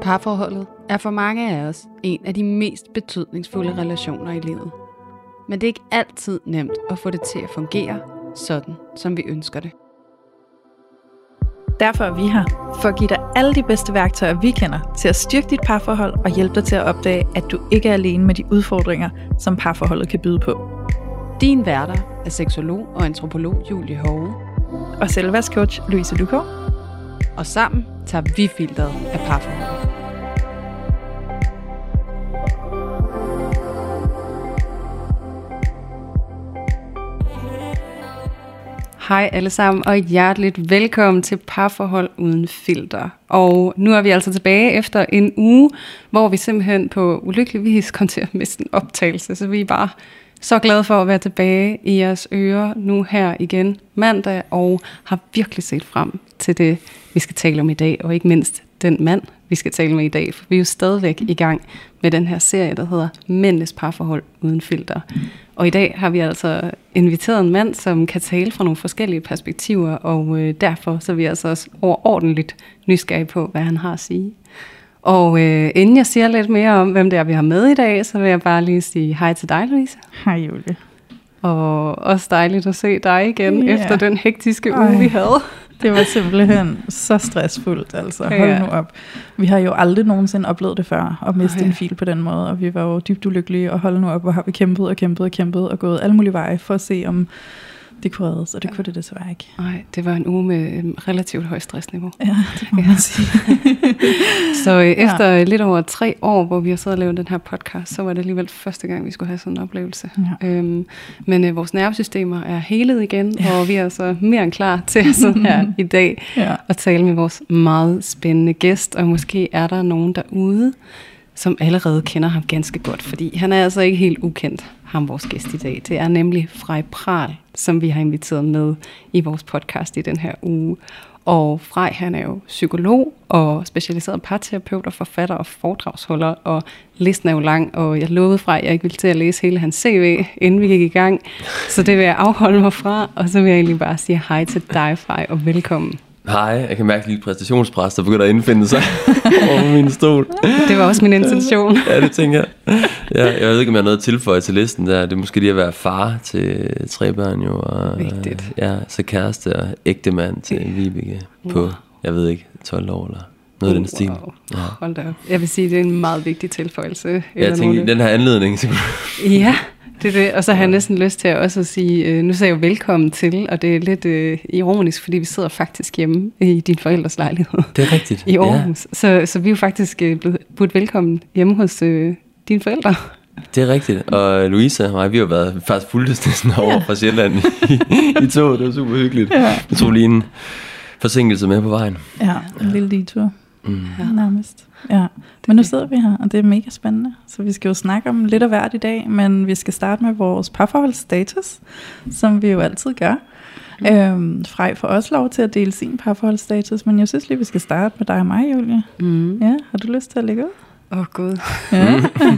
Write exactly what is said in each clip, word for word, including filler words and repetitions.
Parforholdet er for mange af os en af de mest betydningsfulde relationer i livet. Men det er ikke altid nemt at få det til at fungere sådan, som vi ønsker det. Derfor er vi her, for at give dig alle de bedste værktøjer, vi kender, til at styrke dit parforhold og hjælpe dig til at opdage, at du ikke er alene med de udfordringer, som parforholdet kan byde på. Din værter er seksolog og antropolog Julie Hove Og selvværdscoach Louise Lukov. Og sammen tager vi filteret af parforholdet. Hej alle sammen, og hjerteligt velkommen til Parforhold uden filter. Og nu er vi altså tilbage efter en uge, hvor vi simpelthen på ulykkelig vis kom til at miste en optagelse. Så vi er bare så glade for at være tilbage i jeres ører nu her igen mandag, og har virkelig set frem til det, vi skal tale om i dag, og ikke mindst den mand, vi skal tale med i dag. For vi er jo stadigvæk i gang med den her serie, der hedder Mændenes Parforhold uden filter. Og i dag har vi altså inviteret en mand, som kan tale fra nogle forskellige perspektiver, og øh, derfor så er vi altså også overordentligt nysgerrige på, hvad han har at sige. Og øh, inden jeg siger lidt mere om, hvem det er, vi har med i dag, så vil jeg bare lige sige hej til dig, Louise. Hej, Julie. Og også dejligt at se dig igen, yeah. efter den hektiske uge, Ej, vi havde. Det var simpelthen så stressfuldt, altså. Hold Ja. nu op. Vi har jo aldrig nogensinde oplevet det før, at miste Ej. en fil på den måde, og vi var jo dybt ulykkelige, og hold nu op, hvor har vi kæmpet og kæmpet og kæmpet, og gået alle mulige veje for at se, om det kunne reddes, og det ja. kunne det desværre ikke. Nej, det var en uge med et relativt højt stressniveau. Ja, det må man sige. Så øh, efter ja. lidt over tre år, hvor vi har siddet og lavet den her podcast, så var det alligevel første gang, vi skulle have sådan en oplevelse. Ja. Øhm, men øh, vores nervesystemer er helet igen, Ja. og vi er altså mere end klar til at sidde her i dag Ja. og tale med vores meget spændende gæst. Og måske er der nogen derude, som allerede kender ham ganske godt, fordi han er altså ikke helt ukendt, ham vores gæst i dag. Det er nemlig Frej Prahl, som vi har inviteret med i vores podcast i den her uge. Og Frej, han er jo psykolog og specialiseret parterapeut og forfatter og foredragsholder, og listen er jo lang, og jeg lovede Frej, at jeg ikke ville til at læse hele hans C V, inden vi gik i gang. Så det vil jeg afholde mig fra, og så vil jeg egentlig bare sige hej til dig, Frej, og velkommen. Hej, jeg kan mærke lidt præstationspres, der begynder at indfinde sig over min stol. Det var også min intention. Ja, det tænker jeg. Ja, jeg ved ikke, om jeg har noget at tilføje til listen der. Det er måske lige at være far til tre børn jo. Og, Vigtigt. Ja, så kæreste og ægte mand til Vibeke på, wow. jeg ved ikke, tolv år eller noget af den stil. Wow. Ja. Hold da op. Jeg vil sige, det er en meget vigtig tilføjelse. Jeg tænker, i den her anledning. Så... Ja, det er det. Og så har jeg næsten lyst til at også at sige, øh, nu sagde jeg jo velkommen til, og det er lidt øh, ironisk, fordi vi sidder faktisk hjemme i din forældres lejlighed. Det er rigtigt. I Aarhus. Ja. Så, så vi er jo faktisk øh, blevet budt velkommen hjemme hos øh, dine forældre. Det er rigtigt. Og Louise og mig, vi har været faktisk fuldstændig over ja. fra Sjælland i, i toget. Det var super hyggeligt. Ja. Jeg tror lige en forsinkelse med på vejen. Ja, en lille detur. Mm. Ja, nærmest. Ja. Men nu sidder vi her, og det er mega spændende. Så vi skal jo snakke om lidt af hvert i dag, men vi skal starte med vores parforholdsstatus, som vi jo altid gør. Mm. Øhm, Frej får også lov til at dele sin parforholdsstatus, men jeg synes lige, vi skal starte med dig og mig, Julie. Mm. Ja, har du lyst til at lægge ud? Åh, oh, Gud. Ja.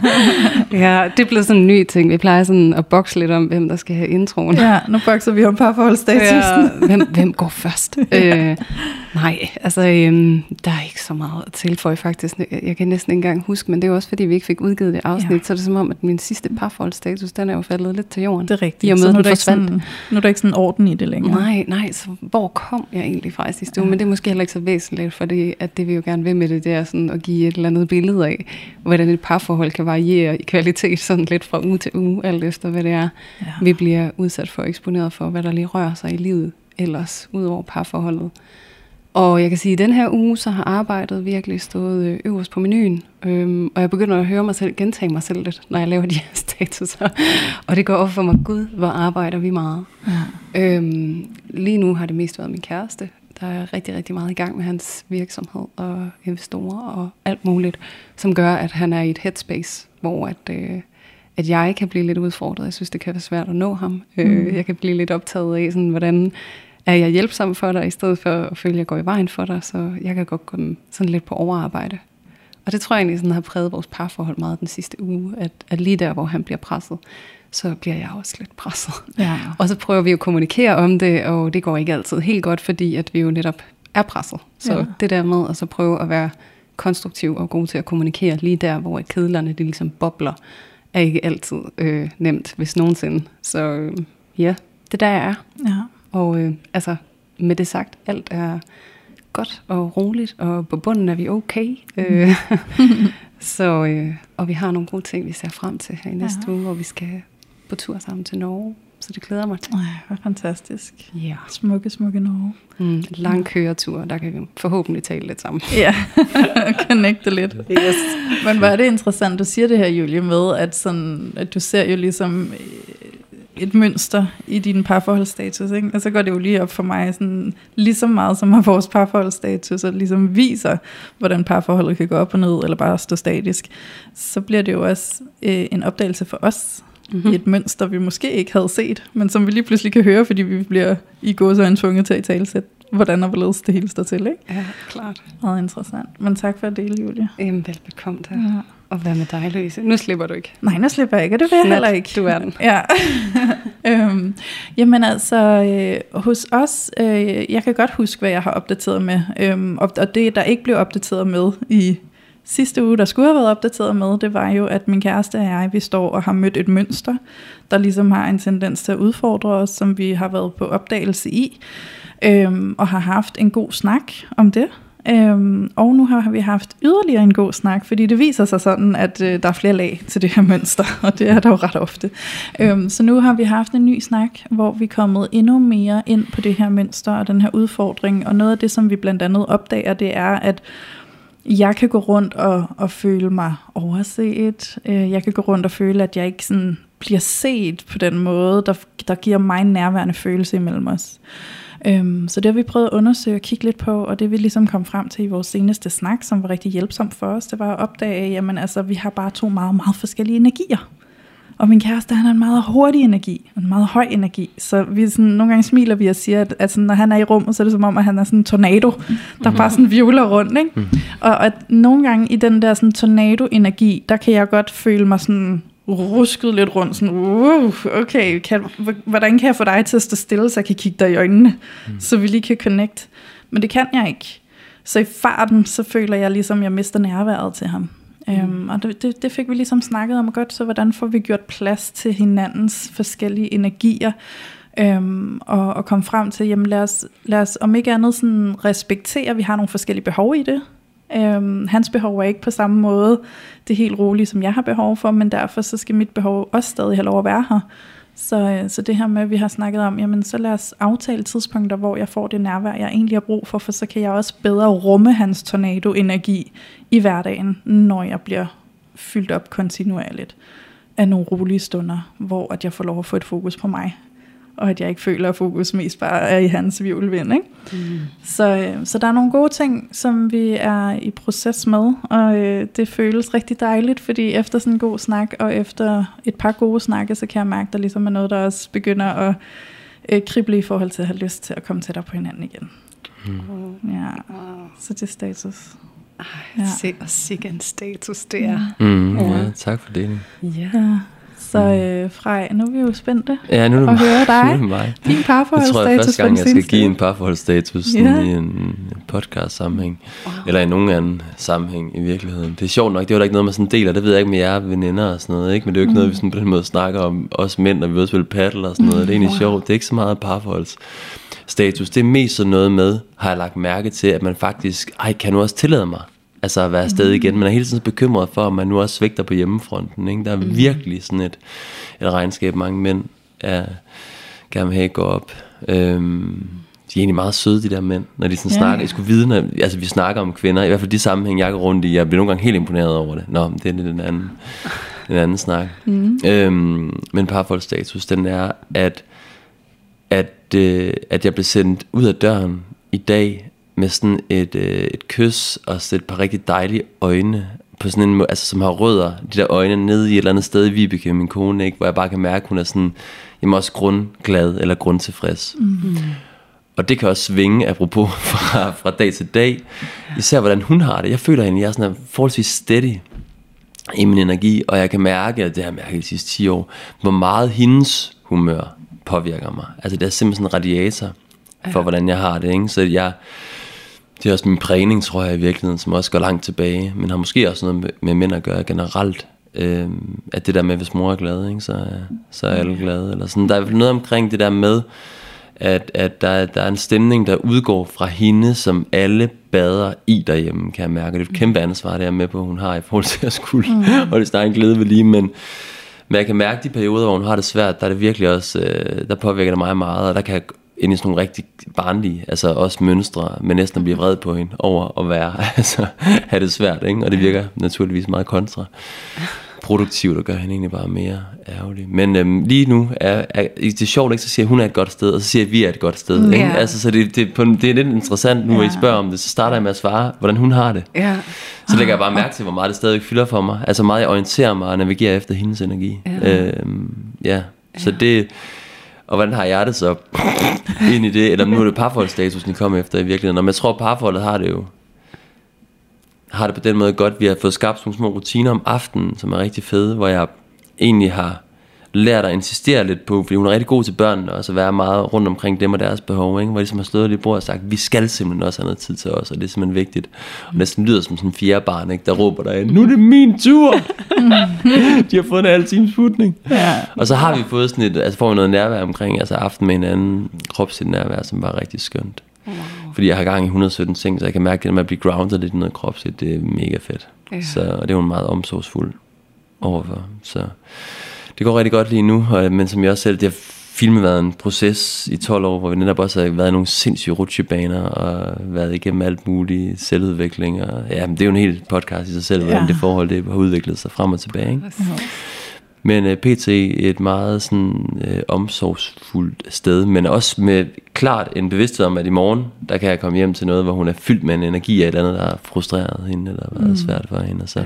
Ja, det er blevet sådan en ny ting. Vi plejer sådan at bokse lidt om, hvem der skal have introen. Ja, nu bokser vi om parforholdsstatusen. Ja, hvem, hvem går først? øh, nej, altså, øhm, der er ikke så meget at tilføje faktisk. Jeg kan næsten ikke engang huske, men det er jo også, fordi vi ikke fik udgivet det afsnit, ja. Så er det som om, at min sidste parforholdsstatus, den er jo faldet lidt til jorden. Det er rigtigt. I og med, så nu er, den sådan, nu er der ikke sådan orden i det længere. Nej, nej, så hvor kom jeg egentlig fra i sidste uge? Ja. Men det er måske heller ikke så væsentligt, for det, at det vi jo gerne vil med det, det er sådan at give et eller andet billede af, hvordan et parforhold kan variere i kvalitet sådan lidt fra uge til uge, alt efter hvad det er, ja. vi bliver udsat for, eksponeret for, hvad der lige rører sig i livet ellers, ud over parforholdet. Og jeg kan sige, at den her uge, så har arbejdet virkelig stået øverst på menuen, øhm, og jeg begynder at høre mig selv, gentage mig selv lidt, når jeg laver de her statuser, og det går op for mig, gud, hvor arbejder vi meget. Ja. Øhm, lige nu har det mest været min kæreste, der er rigtig, rigtig meget i gang med hans virksomhed og investorer og alt muligt, som gør, at han er i et headspace, hvor at, øh, at jeg kan blive lidt udfordret. Jeg synes, det kan være svært at nå ham. Mm. Øh, jeg kan blive lidt optaget af, sådan, hvordan er jeg hjælpsom for dig, i stedet for at føle, at jeg går i vejen for dig, så jeg kan godt gå sådan lidt på overarbejde. Og det tror jeg egentlig sådan, har præget vores parforhold meget den sidste uge, at, at lige der, hvor han bliver presset, så bliver jeg også lidt presset. Ja. Og så prøver vi at kommunikere om det, og det går ikke altid helt godt, fordi at vi jo netop er presset. Så ja. det der med at så prøve at være konstruktiv og god til at kommunikere lige der, hvor kedlerne de ligesom bobler, er ikke altid øh, nemt, hvis nogensinde. Så øh, ja, det er der, jeg er. Ja. Og øh, altså, med det sagt, alt er godt og roligt, og på bunden er vi okay. Mm. Øh, så, øh, og vi har nogle gode ting, vi ser frem til her i næste ja. uge, hvor vi skal på tur sammen til Norge. Så det glæder mig til. Ej, hvor fantastisk. Ja. Smukke, smukke Norge. Mm, lang køretur, der kan vi forhåbentlig tale lidt sammen. Ja, connecte lidt. Yes. Men hvor er det interessant, du siger det her, Julie, med, at, sådan, at du ser jo ligesom et mønster i din parforholdsstatus, ikke? Og så går det jo lige op for mig, sådan, lige så meget som har vores parforholdsstatus, og ligesom viser, hvordan parforholdet kan gå op og ned, eller bare stå statisk, så bliver det jo også øh, en opdagelse for os, mm-hmm. i et mønster, vi måske ikke havde set, men som vi lige pludselig kan høre, fordi vi bliver i gåseøjne tvunget til at italesætte, hvordan og hvorledes det hele står til, ikke? Ja, klart. Meget interessant. Men tak for at dele, Julie. Jamen, velbekomme til. Ja. Og hvad med dig, Louise? Nu slipper du ikke. Nej, nu slipper jeg ikke, og det vil jeg Snart, heller ikke. Du er den. Ja. øhm, jamen altså, øh, hos os, øh, jeg kan godt huske, hvad jeg har opdateret med, øhm, og, og det, der ikke blev opdateret med i sidste uge, der skulle have været opdateret med, det var jo, at min kæreste og jeg, vi står og har mødt et mønster, der ligesom har en tendens til at udfordre os, som vi har været på opdagelse i, øhm, og har haft en god snak om det. Øhm, og nu har vi haft yderligere en god snak, fordi det viser sig sådan, at øh, der er flere lag til det her mønster, og det er der jo ret ofte. Øhm, så nu har vi haft en ny snak, hvor vi er kommet endnu mere ind på det her mønster og den her udfordring, og noget af det, som vi blandt andet opdager, det er, at jeg kan gå rundt og, og føle mig overset. Øh, jeg kan gå rundt og føle, at jeg ikke sådan bliver set på den måde, der, der giver mig en nærværende følelse imellem os. Øhm, så det har vi prøvet at undersøge og kigge lidt på, og det vi ligesom kom frem til i vores seneste snak, som var rigtig hjælpsomt for os, det var at opdage, jamen altså, vi har bare to meget, meget forskellige energier. Og min kæreste, han har en meget hurtig energi, en meget høj energi, så vi sådan, nogle gange smiler vi og siger, at, at sådan, når han er i rummet, så er det som om, at han er sådan en tornado, der bare sådan vivler rundt, ikke? Mm. Og at nogle gange i den der sådan tornado-energi, der kan jeg godt føle mig sådan rusket lidt rundt, sådan, uh, okay, kan, hvordan kan jeg få dig til at stå stille, så jeg kan kigge dig i øjnene, mm. så vi lige kan connect. Men det kan jeg ikke. Så i farten, så føler jeg ligesom, jeg mister nærværet til ham. Mm. Øhm, og det, det, det fik vi ligesom snakket om godt, så hvordan får vi gjort plads til hinandens forskellige energier, øhm, og, og komme frem til, jamen lad os, lad os om ikke andet sådan respektere, vi har nogle forskellige behov i det. Øhm, hans behov er ikke på samme måde det helt rolige, som jeg har behov for, men derfor så skal mit behov også stadig have lov at være her. Så, så det her med, at vi har snakket om, jamen så lad os aftale tidspunkter, hvor jeg får det nærvær, jeg egentlig har brug for, for så kan jeg også bedre rumme hans tornado-energi i hverdagen, når jeg bliver fyldt op kontinuerligt af nogle rolige stunder, hvor at jeg får lov at få et fokus på mig, og at jeg ikke føler, at fokus mest bare er i hans hvirvelvind, ikke? Mm. Så, så der er nogle gode ting, som vi er i proces med, og øh, det føles rigtig dejligt, fordi efter sådan en god snak, og efter et par gode snakke, så kan jeg mærke, at der ligesom er noget, der også begynder at øh, krible i forhold til at have lyst til at komme tættere på hinanden igen. Mm. Ja, så det er status. Ej, ja. Se og sikke en status, det er. Mm, ja. Ja, tak for det. Ja. Så øh, Frej, nu er vi jo spændte ja, nu er det at høre dig. Mig. Din parforholdsstatus. Jeg tror, jeg første gang, jeg skal give en parforholdsstatus ja. i en podcast-sammenhæng. Wow. Eller i nogen anden sammenhæng i virkeligheden. Det er sjovt nok, det var da ikke noget, man sådan deler. Det ved jeg ikke med jer veninder og sådan noget. Ikke? Men det er jo ikke mm. noget, vi sådan på den måde snakker om. Os mænd, når vi også spiller paddle og sådan noget. Mm. Det er egentlig wow. sjovt. Det er ikke så meget parforholdsstatus. Det er mest sådan noget med, har jeg lagt mærke til, at man faktisk, ej, kan nu også tillade mig. Altså at være afsted igen. Man er hele tiden bekymret for, at man nu også svigter på hjemmefronten. Ikke? Der er mm. virkelig sådan et, et regnskab, mange mænd er, gerne vil have gå op. Øhm, de er egentlig meget søde, de der mænd, når de sådan ja. snakker. Jeg skulle vide, når, altså vi snakker om kvinder, i hvert fald de sammenhæng, jeg går rundt i. Jeg bliver nogle gange helt imponeret over det. Nå, det er lidt en anden, en anden snak. Mm. Øhm, men parforholdsstatus, den er, at, at, øh, at jeg blev sendt ud af døren i dag, med sådan et, øh, et kys og et par rigtig dejlige øjne på sådan en, altså som har rødder, de der øjne nede i et eller andet sted i Vibeke, min kone, ikke, hvor jeg bare kan mærke, hun er sådan, jamen også grundglad eller grundtilfreds. Mm-hmm. Og det kan også svinge, apropos fra, fra dag til dag, især hvordan hun har det. Jeg føler egentlig, jeg er sådan forholdsvis steady i min energi, og jeg kan mærke, at det har jeg mærket de sidste ti år, hvor meget hendes humør påvirker mig. Altså det er simpelthen sådan en radiator for, ja. hvordan jeg har det, ikke? Så jeg Det er også min prægning, tror jeg, i virkeligheden, som også går langt tilbage, men har måske også noget med, med mænd at gøre generelt. Øh, at det der med, hvis mor er glad, ikke, så, så er alle glade. Eller sådan. Der er noget omkring det der med, at, at der, der er en stemning, der udgår fra hende, som alle bader i derhjemme, kan jeg mærke. Det er et kæmpe ansvar, det er med på, hun har i forhold til at skulle mm. og det er en glæde ved lige, men, men jeg kan mærke de perioder, hvor hun har det svært, der er det virkelig også, øh, der påvirker det mig meget, og der kan jeg ind i sådan nogle rigtig barnlige, altså også mønstre, men næsten blive vred på hende over at være, altså have det svært, ikke? Og det virker naturligvis meget kontra produktivt og gør hende egentlig bare mere ærgerlig. Men øhm, lige nu er, er det er sjovt, ikke? Så siger hun er et godt sted, og så siger vi er et godt sted. Ikke? Yeah. Altså, så det, det, på, det er lidt interessant nu, yeah. at I spørger om det, så starter jeg med at svare, hvordan hun har det. Yeah. Så lægger jeg bare mærke til, hvor meget det stadig fylder for mig. Altså meget jeg orienterer mig og navigerer efter hendes energi. Yeah. Øhm, ja, så yeah. det... Og hvordan har jeg det så ind i det? Eller nu er det parforholdsstatusen, I kommer efter i virkeligheden. Og jeg tror, parforholdet har det jo har det på den måde godt. Vi har fået skabt nogle små rutiner om aftenen, som er rigtig fede, hvor jeg egentlig har lært at insistere lidt på, fordi hun er rigtig god til børnene, og så være meget rundt omkring dem og deres behov, ikke? Hvor de som har slået lidt bord og sagt, vi skal simpelthen også have noget tid til os, og det er simpelthen vigtigt. Og næsten lyder som sådan en fjerde barn, ikke? Der råber der, nu er det min tur! De har fået en halv times futning. Ja. Og så har vi fået sådan et, altså får vi noget nærvær omkring, altså aften med hinanden, kropsligt nærvær, som var rigtig skønt. Wow. Fordi jeg har gang i et hundrede og sytten ting, så jeg kan mærke det med at blive grounded lidt i noget kropsligt, det er mega fedt. Ja. Så, og det er jo meget omsorgsfuld overfor, så det går rigtig godt lige nu, og, men som jeg også selv, det har filmet været en proces i tolv år, hvor vi netop også har været i nogle sindssyge rutsjebaner, og været igennem alt muligt selvudvikling, og ja, men det er jo en hel podcast i sig selv, hvordan ja. det forhold det har udviklet sig frem og tilbage, ikke? Ja. Men uh, P T et meget sådan uh, omsorgsfuldt sted, men også med klart en bevidsthed om, at i morgen, der kan jeg komme hjem til noget, hvor hun er fyldt med en energi af et eller andet, der har frustreret hende, eller været mm. svært for hende, og så, ja.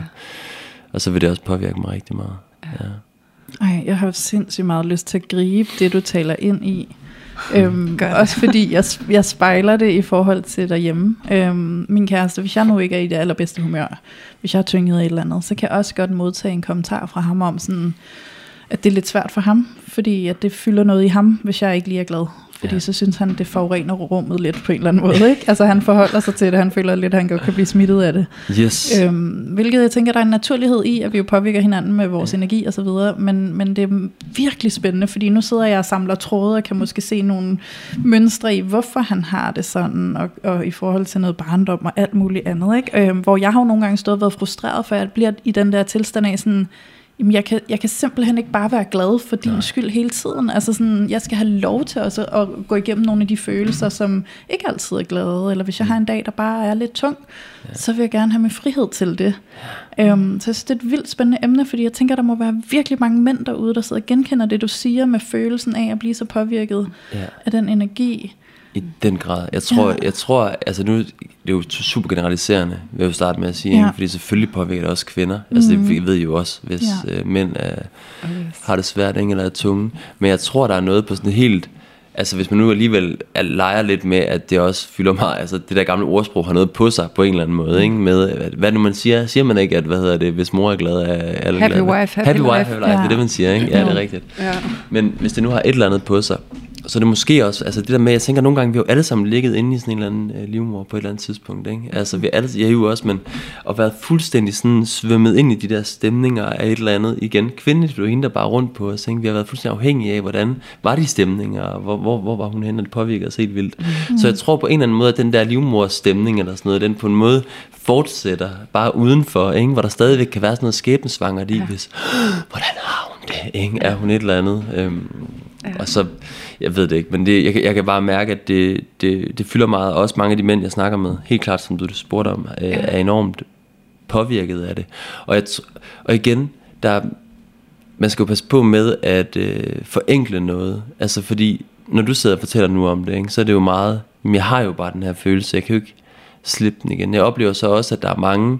og så vil det også påvirke mig rigtig meget. Ja. Ej, jeg har sindssygt meget lyst til at gribe det, du taler ind i. Øhm, også fordi jeg, jeg spejler det i forhold til derhjemme. Øhm, min kæreste, hvis jeg nu ikke er i det allerbedste humør, hvis jeg er tynget af et eller andet, så kan jeg også godt modtage en kommentar fra ham om sådan, at det er lidt svært for ham, fordi at det fylder noget i ham, hvis jeg ikke lige er glad. Fordi ja. så synes han, det forurener rummet lidt på en eller anden måde, ikke? Altså han forholder sig til det, han føler lidt, at han godt kan blive smittet af det. Yes. Øhm, hvilket jeg tænker, der er en naturlighed i, at vi jo påvirker hinanden med vores ja. energi og så videre, men, men det er virkelig spændende, fordi nu sidder jeg og samler tråde, og kan måske se nogle mønstre i, hvorfor han har det sådan, og, og i forhold til noget barndom og alt muligt andet, ikke? Øhm, hvor jeg har jo nogle gange stået og været frustreret, for jeg bliver i den der tilstand af sådan, jamen jeg kan, jeg kan simpelthen ikke bare være glad for din Nej. skyld hele tiden. Altså sådan, jeg skal have lov til også at gå igennem nogle af de følelser, som ikke altid er glade. Eller hvis jeg har en dag, der bare er lidt tung, ja. så vil jeg gerne have min frihed til det. Ja. Um, så jeg synes, det er et vildt spændende emne, fordi jeg tænker, der må være virkelig mange mænd derude, der sidder og genkender det, du siger, med følelsen af at blive så påvirket ja. af den energi. I den grad. Jeg tror, ja. jeg tror, altså nu, det er jo super generaliserende, vil jeg jo starte med at sige, ja. fordi selvfølgelig påvirker det også kvinder. Mm. Altså det ved I jo også, hvis ja. øh, mænd er, yes. har det svært, ikke, eller er tunge. Men jeg tror, der er noget på sådan helt, altså hvis man nu alligevel er, leger lidt med, at det også fylder meget, altså det der gamle ordsprog har noget på sig på en eller anden måde, ikke? Med, hvad nu man siger, siger man ikke, at hvad hedder det, hvis mor er glad, er alle happy glade. Wife, happy, happy wife, wife, happy life, ja. det er det man siger, ikke? Ja, det er rigtigt. Ja. Men hvis det nu har et eller andet på sig, så det måske også, altså det der med, jeg tænker nogle gange, vi har jo alle sammen ligget inde i sådan en eller anden øh, livmor på et eller andet tidspunkt, ikke? Altså vi alle, jeg er jo også, men og været fuldstændig sådan svømmet ind i de der stemninger af et eller andet igen. Kvindeligt blev hende der bare rundt på os, ikke? Vi har været fuldstændig afhængige af, hvordan var de stemninger, og hvor, hvor, hvor var hun henne, og det påvirkede os helt vildt. Mm. Så jeg tror på en eller anden måde, at den der livmors stemning eller sådan noget, den på en måde fortsætter bare udenfor, ikke? Hvor der stadigvæk kan være sådan noget skæbnesvangert i, ja. hvis, hvordan har hun det, ikke? Er hun et eller andet? Øhm, ja. Og så, jeg ved det ikke, men det, jeg, jeg kan bare mærke, at det, det, det fylder meget, og også mange af de mænd, jeg snakker med, helt klart, som du spurgte om, er, ja. er enormt påvirket af det. Og, jeg, og igen, der, man skal jo passe på med at øh, forenkle noget, altså fordi, når du sidder og fortæller nu om det, ikke, så er det jo meget, men jeg har jo bare den her følelse, jeg kan jo ikke slippe den igen. Jeg oplever så også, at der er mange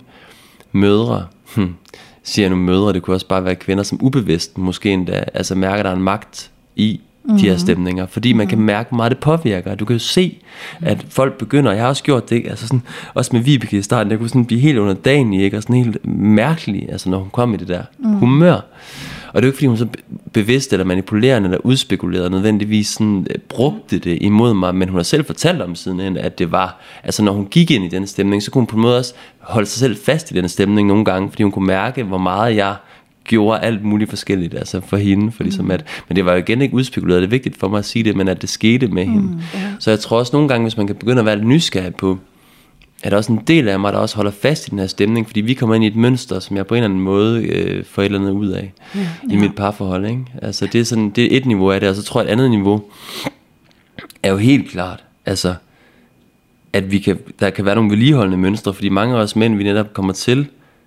mødre, hm, siger jeg nu mødre, det kunne også bare være kvinder, som ubevidst måske endda, altså mærker, at der er en magt i mm-hmm. de her stemninger, fordi man kan mærke, hvor meget det påvirker. Du kan jo se, at folk begynder, jeg har også gjort det, altså sådan, også med Vibeke i starten, jeg kunne sådan blive helt underdanig, ikke, og sådan helt mærkelig, altså når hun kom i det der mm. humør. Og det er jo ikke fordi hun så bevidst eller manipulerende eller udspekuleret nødvendigvis sådan, uh, brugte det imod mig, men hun har selv fortalt om siden, at det var, altså når hun gik ind i den stemning, så kunne hun på en måde også holde sig selv fast i den stemning nogle gange, fordi hun kunne mærke, hvor meget jeg gjorde alt muligt forskelligt, altså for hende, for ligesom at, men det var jo igen ikke udspekuleret, det er vigtigt for mig at sige det, men at det skete med hende. Mm, yeah. Så jeg tror også nogle gange, hvis man kan begynde at være lidt nysgerrig på, er der også en del af mig, der også holder fast i den her stemning, fordi vi kommer ind i et mønster, som jeg på en eller anden måde øh, får et eller andet ud af ja, i ja. mit parforhold, ikke? Altså det er sådan, det er et niveau af det, og så tror jeg et andet niveau er jo helt klart, altså at vi kan, der kan være nogle vedligeholdende mønstre, fordi mange af os mænd, vi netop kommer til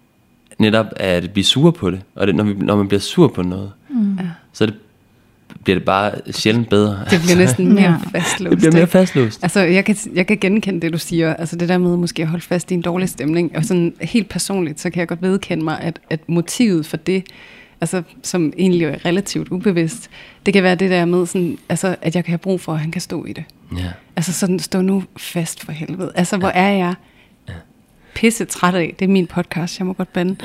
netop at blive sure på det, og det, når, vi, når man bliver sur på noget, mm. så det, bliver det bare sjældent bedre. Det bliver næsten mere fastlåst. Det bliver mere fastlåst. Altså, jeg kan, jeg kan genkende det, du siger. Altså det der med måske at holde fast i en dårlig stemning. Og sådan helt personligt, så kan jeg godt vedkende mig, at, at motivet for det, altså som egentlig er relativt ubevidst, det kan være det der med, sådan, altså, at jeg kan have brug for, at han kan stå i det. Ja. Altså sådan, stå nu fast for helvede. Altså, hvor er jeg pisse træt af, det er min podcast, jeg må godt bande,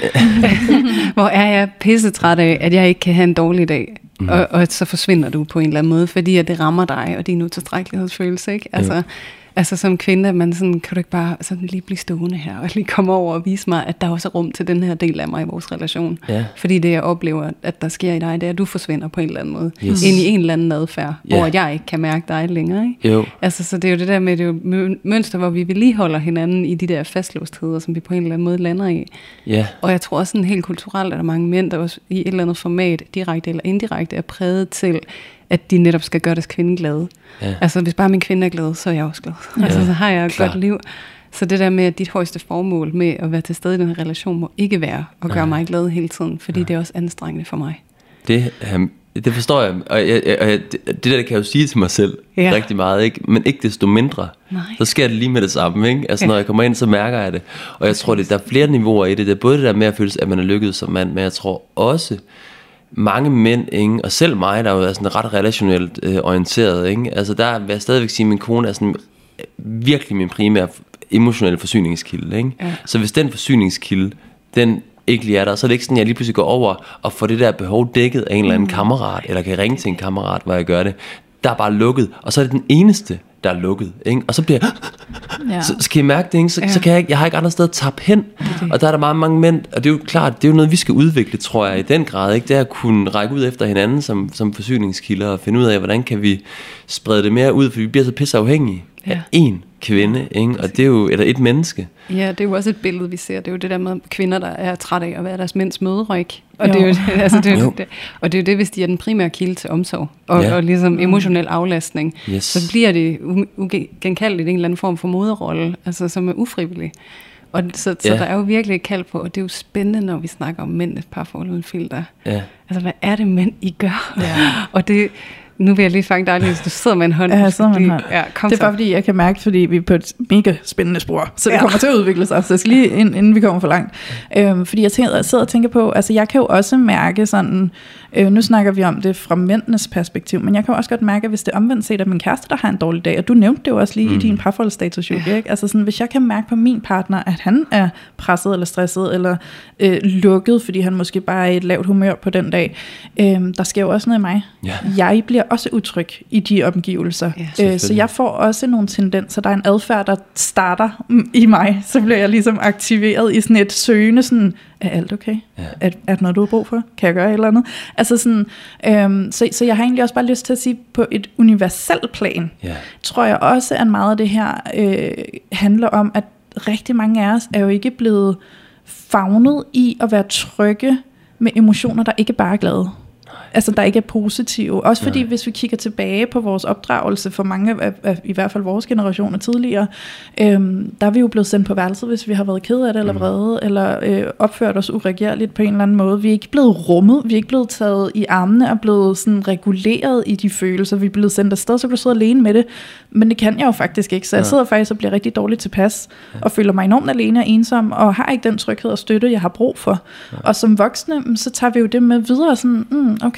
hvor er jeg pisse træt af, at jeg ikke kan have en dårlig dag, mm. og, og så forsvinder du på en eller anden måde, fordi at det rammer dig, og din utilstrækkelighedsfølelse, ikke? Altså, ja. Altså som kvinde, man sådan, kan du ikke bare sådan lige blive stående her, og lige komme over og vise mig, at der også er rum til den her del af mig i vores relation. Ja. Fordi det jeg oplever, at der sker i dig, det er, at du forsvinder på en eller anden måde, yes. ind i en eller anden adfærd, ja. Hvor jeg ikke kan mærke dig længere. Ikke? Jo. Altså, så det er jo det der med, det er jo mønster, hvor vi vedligeholder hinanden i de der fastlåstheder, som vi på en eller anden måde lander i. Ja. Og jeg tror også sådan helt kulturelt, at der er mange mænd, der også i et eller andet format, direkte eller indirekte, er præget til, at de netop skal gøre deres kvinde glade. Ja. Altså, hvis bare min kvinde er glad, så er jeg også glad. Ja. Altså, så har jeg et godt liv. Så det der med, at dit højeste formål med at være til stede i den her relation, må ikke være at gøre ja. mig glad hele tiden, fordi ja. det er også anstrengende for mig. Det, um, det forstår jeg, og, jeg, jeg, og jeg, det, det der det kan jeg jo sige til mig selv ja. rigtig meget, ikke? Men ikke desto mindre. Nej. Så sker det lige med det samme, ikke? Altså, ja. når jeg kommer ind, så mærker jeg det. Og jeg tror, det, der er flere niveauer i det. Det er både det der med at føle, at man er lykkedes som mand, men jeg tror også, mange mænd, ikke? Og selv mig, der jo er sådan ret relationelt øh, orienteret, ikke? Altså der vil jeg stadigvæk sige, at min kone er sådan virkelig min primære emotionelle forsyningskilde, ikke? Ja. Så hvis den forsyningskilde, den ikke lige er der, så er det ikke sådan, at jeg lige pludselig går over og får det der behov dækket af en eller anden mm. kammerat, eller kan ringe til en kammerat, hvor jeg gør det. Der er bare lukket, og så er det den eneste, der er lukket, ikke? Og så bliver jeg, ja. så, så kan I mærke det, ikke? Så, ja. så kan jeg, jeg har ikke andre steder at tappe hen, okay. Og der er der meget mange mænd, og det er jo klart, det er jo noget, vi skal udvikle, tror jeg, i den grad, ikke? Det er at kunne række ud efter hinanden som, som forsyningskilder, og finde ud af, hvordan kan vi sprede det mere ud, for vi bliver så pisse afhængige ja. af én kvinde, ikke? Og det er jo, eller et menneske. Ja, det er jo også et billede, vi ser. Det er jo det der med kvinder, der er trætte af at være deres mænds møderyg. Og det er jo det, altså det, er jo det, og det er jo det, hvis de er den primære kilde til omsorg og, ja. og ligesom emotionel aflastning, yes. så bliver det ugenkaldeligt en eller anden form for moderrolle, altså som er ufrivillig. Og så, så ja. der er jo virkelig et kald på, og det er jo spændende, når vi snakker om mændenes parforhold uden filter. Ja. Altså, hvad er det mænd, I gør? Ja. og det Nu vil jeg lige fange dig, hvis du sidder med en hånd. Ja, jeg sidder med en hånd. Ja, det er så. Bare fordi, jeg kan mærke, fordi vi er på et mega spændende spor, så det ja. kommer til at udvikle sig. Så jeg skal lige, inden vi kommer for langt. Øhm, fordi jeg, tænker, jeg sidder og tænker på, altså jeg kan jo også mærke sådan, øh, nu snakker vi om det fra mændenes perspektiv, men jeg kan jo også godt mærke, hvis det er omvendt set af min kæreste, der har en dårlig dag, og du nævnte det jo også lige mm. i din parforholdsstatus, ja. ikke? Altså sådan, hvis jeg kan mærke på min partner, at han er presset eller stresset, eller øh, lukket, fordi han måske bare er i et lavt humør på den dag, øh, der sker jo også noget i mig. Ja. Jeg bliver også utryg i de omgivelser. Ja, øh, så jeg får også nogle tendenser. Der er en adfærd, der starter i mig. Så bliver jeg ligesom aktiveret i sådan et søgende, sådan, er alt okay? Ja. Er, er det noget, du har brug for? Kan jeg gøre et eller andet? Altså sådan, øhm, så, så jeg har egentlig også bare lyst til at sige, på et universelt plan, ja. tror jeg også, at meget af det her øh, handler om, at rigtig mange af os er jo ikke blevet favnet i at være trygge med emotioner, der ikke bare er glade. Altså der ikke er positive. Også fordi, ja. hvis vi kigger tilbage på vores opdragelse for mange af, af i hvert fald vores generationer tidligere, øhm, der er vi jo blevet sendt på værelset, hvis vi har været ked af det, eller vrede, mm. eller øh, opført os uregerligt på en eller anden måde. Vi er ikke blevet rummet, vi er ikke blevet taget i armene og blevet sådan reguleret i de følelser. Vi er blevet sendt afsted, så kan du sidde alene med det. Men det kan jeg jo faktisk ikke. Så jeg sidder faktisk og bliver rigtig dårligt tilpas, ja. og føler mig enormt alene og ensom, og har ikke den tryghed og støtte, jeg har brug for. Ja. Og som voksne, så tager vi jo det med videre, sådan, mm, okay,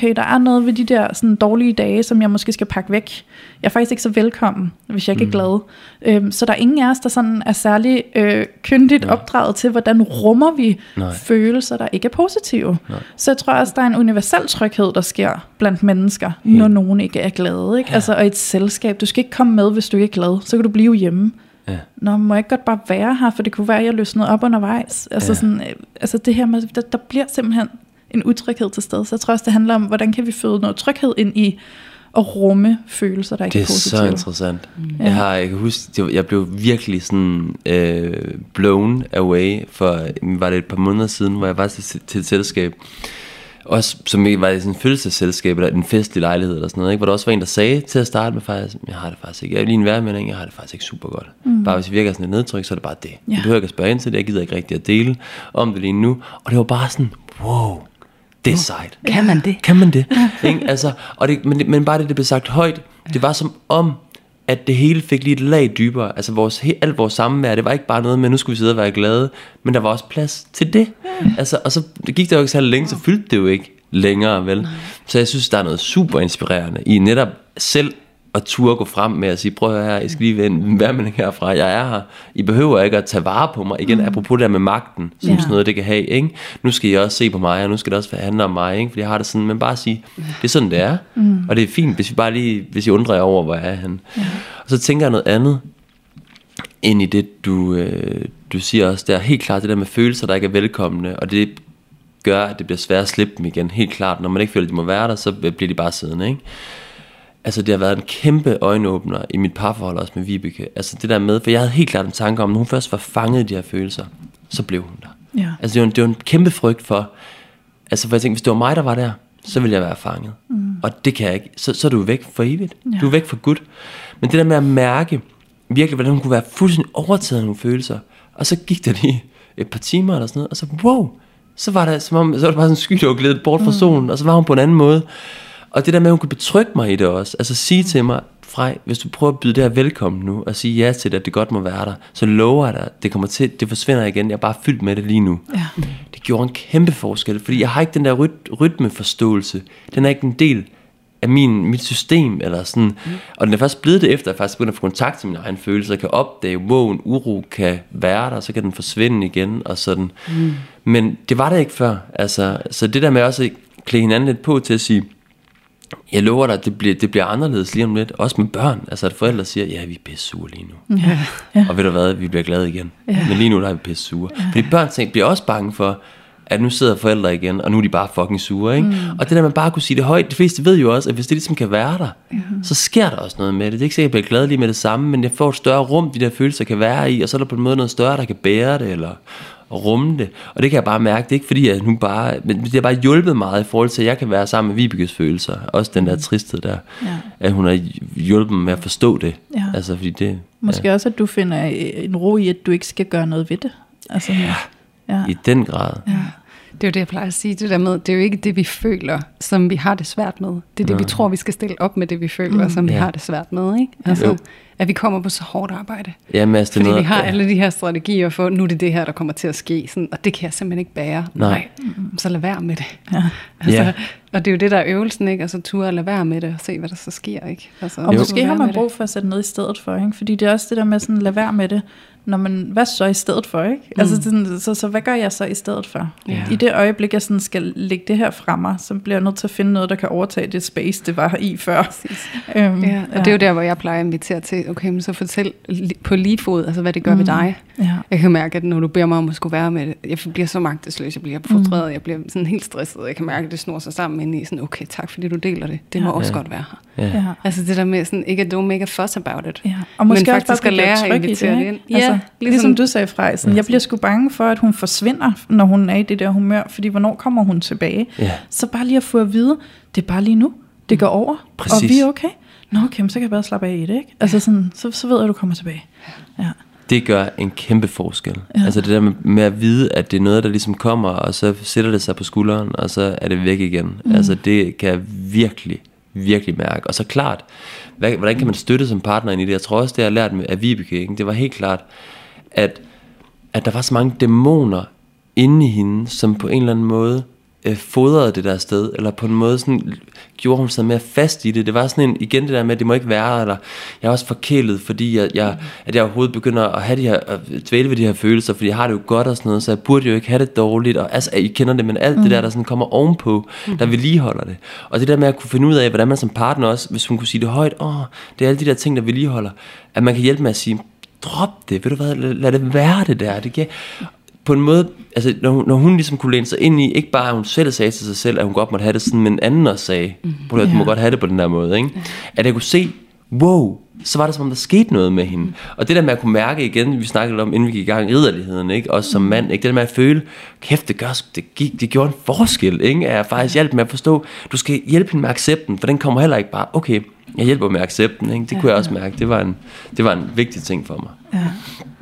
okay, der er noget ved de der sådan, dårlige dage, som jeg måske skal pakke væk. Jeg er faktisk ikke så velkommen, hvis jeg ikke mm. er glad. Øhm, så der er ingen af os, der sådan er særlig øh, kyndigt ja. opdraget til, hvordan rummer vi Nej. følelser, der ikke er positive. Nej. Så jeg tror også, der er en universel tryghed, der sker blandt mennesker, Helt. når nogen ikke er glade. Ikke? Ja. Altså, og et selskab, du skal ikke komme med, hvis du ikke er glad. Så kan du blive hjemme. Ja. Nå, må jeg ikke godt bare være her, for det kunne være, at jeg løsnede op undervejs. Altså, ja. sådan, altså det her med, der, der bliver simpelthen en utryghed til stede. Så jeg tror også, det handler om, hvordan kan vi føde noget tryghed ind i at rumme følelser, der ikke er positive. Det er så interessant. Mm. Ja. Jeg har, jeg kan huske, jeg blev virkelig sådan øh, blown away for, var det et par måneder siden, hvor jeg var til, til et selskab, også som var i sådan en følelsesselskab, eller en festlig lejlighed, eller sådan noget, ikke? Hvor der også var en, der sagde til at starte med faktisk, jeg har det faktisk ikke, jeg er lige en værmelding, jeg har det faktisk ikke super godt. Mm. Bare hvis jeg virker sådan et nedtryk, så er det bare det. Ja. Jeg behøver ikke at spørge ind til det, jeg gider ikke rigtig at dele om det lige nu. Og det var bare sådan, wow, det er sejt. Kan man det? Kan man det? Ikke? Altså, og det men, men bare det, det blev sagt højt, det var som om, at det hele fik lige et lag dybere. Altså vores, alt vores samvær, det var ikke bare noget med, nu skulle vi sidde og være glade, men der var også plads til det. Ja. Altså, og så gik der jo ikke så længe, så fyldte det jo ikke længere, vel? Nej. Så jeg synes, der er noget super inspirerende i netop selv at turde gå frem med at sige, prøv at høre her, I skal lige vende værmelding herfra, jeg er her. I behøver ikke at tage vare på mig. Igen, mm. apropos det der med magten, som ja. sådan noget, det kan have, ikke? Nu skal I også se på mig, og nu skal det også handle om mig, ikke? Fordi jeg har det sådan, men bare sige, det er sådan, det er. Mm. Og det er fint, hvis vi bare lige, hvis I undrer jer over, hvor jeg er henne. Ja. Og så tænker jeg noget andet, ind i det, du, øh, du siger også, der er helt klart det der med følelser, der ikke er velkomne, og det gør, at det bliver svært at slippe dem igen, helt klart. Når man ikke føler, at de må være der, så bliver de bare siddende, ikke? Altså det har været en kæmpe øjenåbner i mit parforhold også med Vibeke. Altså det der med, for jeg havde helt klart en tanke om, når hun først var fanget i de her følelser, så blev hun der. Ja. Altså det var, en, det var en kæmpe frygt for, altså for jeg tænkte, hvis det var mig, der var der, så ville jeg være fanget. Mm. Og det kan jeg ikke. Så, så er du væk for evigt. Ja. Du er væk for Gud. Men det der med at mærke, virkelig, hvordan hun kunne være fuldstændig overtaget af nogle følelser, og så gik der lige et par timer eller sådan noget, og så wow, så var der, som om, så var det bare sådan en sky, der var glædet bort fra mm. solen, og så var hun på en anden måde. Og det der med, at hun kunne betrygge mig i det også. Altså sige til mig, Frej, hvis du prøver at byde det her velkommen nu, og sige ja til det, at det godt må være der, så lover jeg dig, det kommer til, det forsvinder igen. Jeg er bare fyldt med det lige nu. Ja. Det gjorde en kæmpe forskel, fordi jeg har ikke den der ryt- rytmeforståelse. Den er ikke en del af min, mit system, eller sådan. Mm. Og den er først blevet det efter, at jeg faktisk begynder at få kontakt til mine egne følelser. Jeg kan opdage, hvor en uro kan være der, så kan den forsvinde igen, og sådan. Mm. Men det var der ikke før. Altså, så det der med også at klæde hinanden lidt på til at sige, jeg lover dig, at det bliver, det bliver anderledes lige om lidt. Også med børn. Altså at forældre siger, ja, vi er pisse sure lige nu. Ja. Ja. Og ved du hvad, vi bliver glade igen. Ja. Men lige nu der er vi pisse sure. Ja. Fordi børn tænker, bliver også bange for, at nu sidder forældre igen, og nu er de bare fucking sure, ikke? Mm. Og det der, man bare kunne sige det højt, de fleste ved jo også, at hvis det ligesom kan være der, mm. så sker der også noget med det. Det er ikke sikkert, at jeg bliver glad lige med det samme, men jeg får et større rum, de der følelser kan være i, og så er der på en måde noget større, der kan bære det, eller rumme det. Og det kan jeg bare mærke, det er ikke fordi, at nu bare, men det har bare hjulpet meget i forhold til, at jeg kan være sammen med Vibekes følelser. Også den der tristhed der, ja. At hun har hjulpet mig med at forstå det. Ja. Altså, fordi det måske ja. Også, at du finder en ro i, at du ikke skal gøre noget ved det. Altså, ja, ja. I den grad. Ja. Det er jo det, jeg plejer at sige, det der med, det er jo ikke det, vi føler, som vi har det svært med. Det er det, ja. Vi tror, vi skal stille op med det, vi føler, mm. som vi ja. Har det svært med, ikke? Altså, jo. At vi kommer på så hårdt arbejde. Ja, men altså, fordi noget, vi har ja. alle de her strategier for, nu er det det her, der kommer til at ske, sådan, og det kan jeg simpelthen ikke bære. Nej. Nej. Så lad være med det. Ja. Altså, ja. Og det er jo det, der er øvelsen, ikke? Altså ture at lade være med det, og se, hvad der så sker, ikke? Altså, og måske har man brug for at sætte noget i stedet for, ikke? Fordi det er også det der med sådan, lade være med det. Når man, hvad så i stedet for, ikke? Mm. Altså sådan, så, så hvad gør jeg så i stedet for? Ja. I det øjeblik, jeg sådan skal lægge det her fra mig, så bliver jeg nødt til at finde noget, der kan overtage det space, det var i før. øhm, ja, og ja. Det er jo der, hvor jeg plejer at invitere til, okay, men så fortæl på lige fod, altså hvad det gør mm. ved dig. Ja. Jeg kan mærke, at når du beder mig om at skulle være med det, jeg bliver så magtesløs, jeg bliver frustreret, mm. jeg bliver sådan helt stresset, jeg kan mærke, at det snor sig sammen ind i sådan, okay, tak fordi du deler det, det må ja. Også ja. Godt være her. Ja. Altså det der med sådan, ikke at don't make a fuss about it, ja. Og måske men faktisk at lære at invitere det ind. Ja, altså, ligesom, ligesom du sagde, Frej, sådan, jeg bliver sgu bange for, at hun forsvinder, når hun er i det der humør, fordi hvornår kommer hun tilbage? Ja. Så bare lige at få at vide, det er bare lige nu, det går over, præcis. Og vi er okay. Nå okay, så kan jeg bare slappe af i det, ikke? Altså sådan, så, så ved jeg, at du kommer tilbage. Ja. Det gør en kæmpe forskel. Ja. Altså det der med, med at vide, at det er noget, der ligesom kommer, og så sætter det sig på skulderen, og så er det væk igen. Mm. Altså det kan jeg virkelig, virkelig mærke. Og så klart, hvad, hvordan kan man støtte som partner ind i det? Jeg tror også, det jeg har lært med af Vibeke, ikke? Det var helt klart, at, at der var så mange dæmoner inde i hende, som på en eller anden måde øh, fodrede det der sted, eller på en måde sådan, gjorde hun sig mere fast i det. Det var sådan en, igen det der med, at det må ikke være, eller jeg er også forkælet, fordi jeg, jeg, at jeg overhovedet begynder at have de her, at dvæle ved de her følelser, fordi jeg har det jo godt og sådan noget, så jeg burde jo ikke have det dårligt, og altså, I kender det, men alt mm. det der, der sådan kommer ovenpå, mm. der vedligeholder det. Og det der med at kunne finde ud af, hvordan man som partner også, hvis hun kunne sige det højt, åh, det er alle de der ting, der vedligeholder, at man kan hjælpe med at sige, drop det, ved du hvad, lad, lad det være det der, det kan på en måde, altså når hun, når hun ligesom kunne læne sig ind i, ikke bare at hun selv sagde til sig selv, at hun godt måtte have det sådan, men anden også sagde, mm. prøv at du må godt have det på den der måde, ikke? At jeg kunne se, wow, så var det som om der skete noget med hende. Og det der med at kunne mærke igen, vi snakkede om, inden vi gik i gang, ridderligheden, ikke? Også som mand, ikke? Det der med at føle, kæft, det, gør, det, gik, det gjorde en forskel, ikke? At jeg faktisk hjælpe med at forstå, du skal hjælpe hende med accepten, for den kommer heller ikke bare, okay, jeg hjælper med accepten, ikke? Det ja, kunne jeg også mærke, det var, en, det var en vigtig ting for mig. Ja.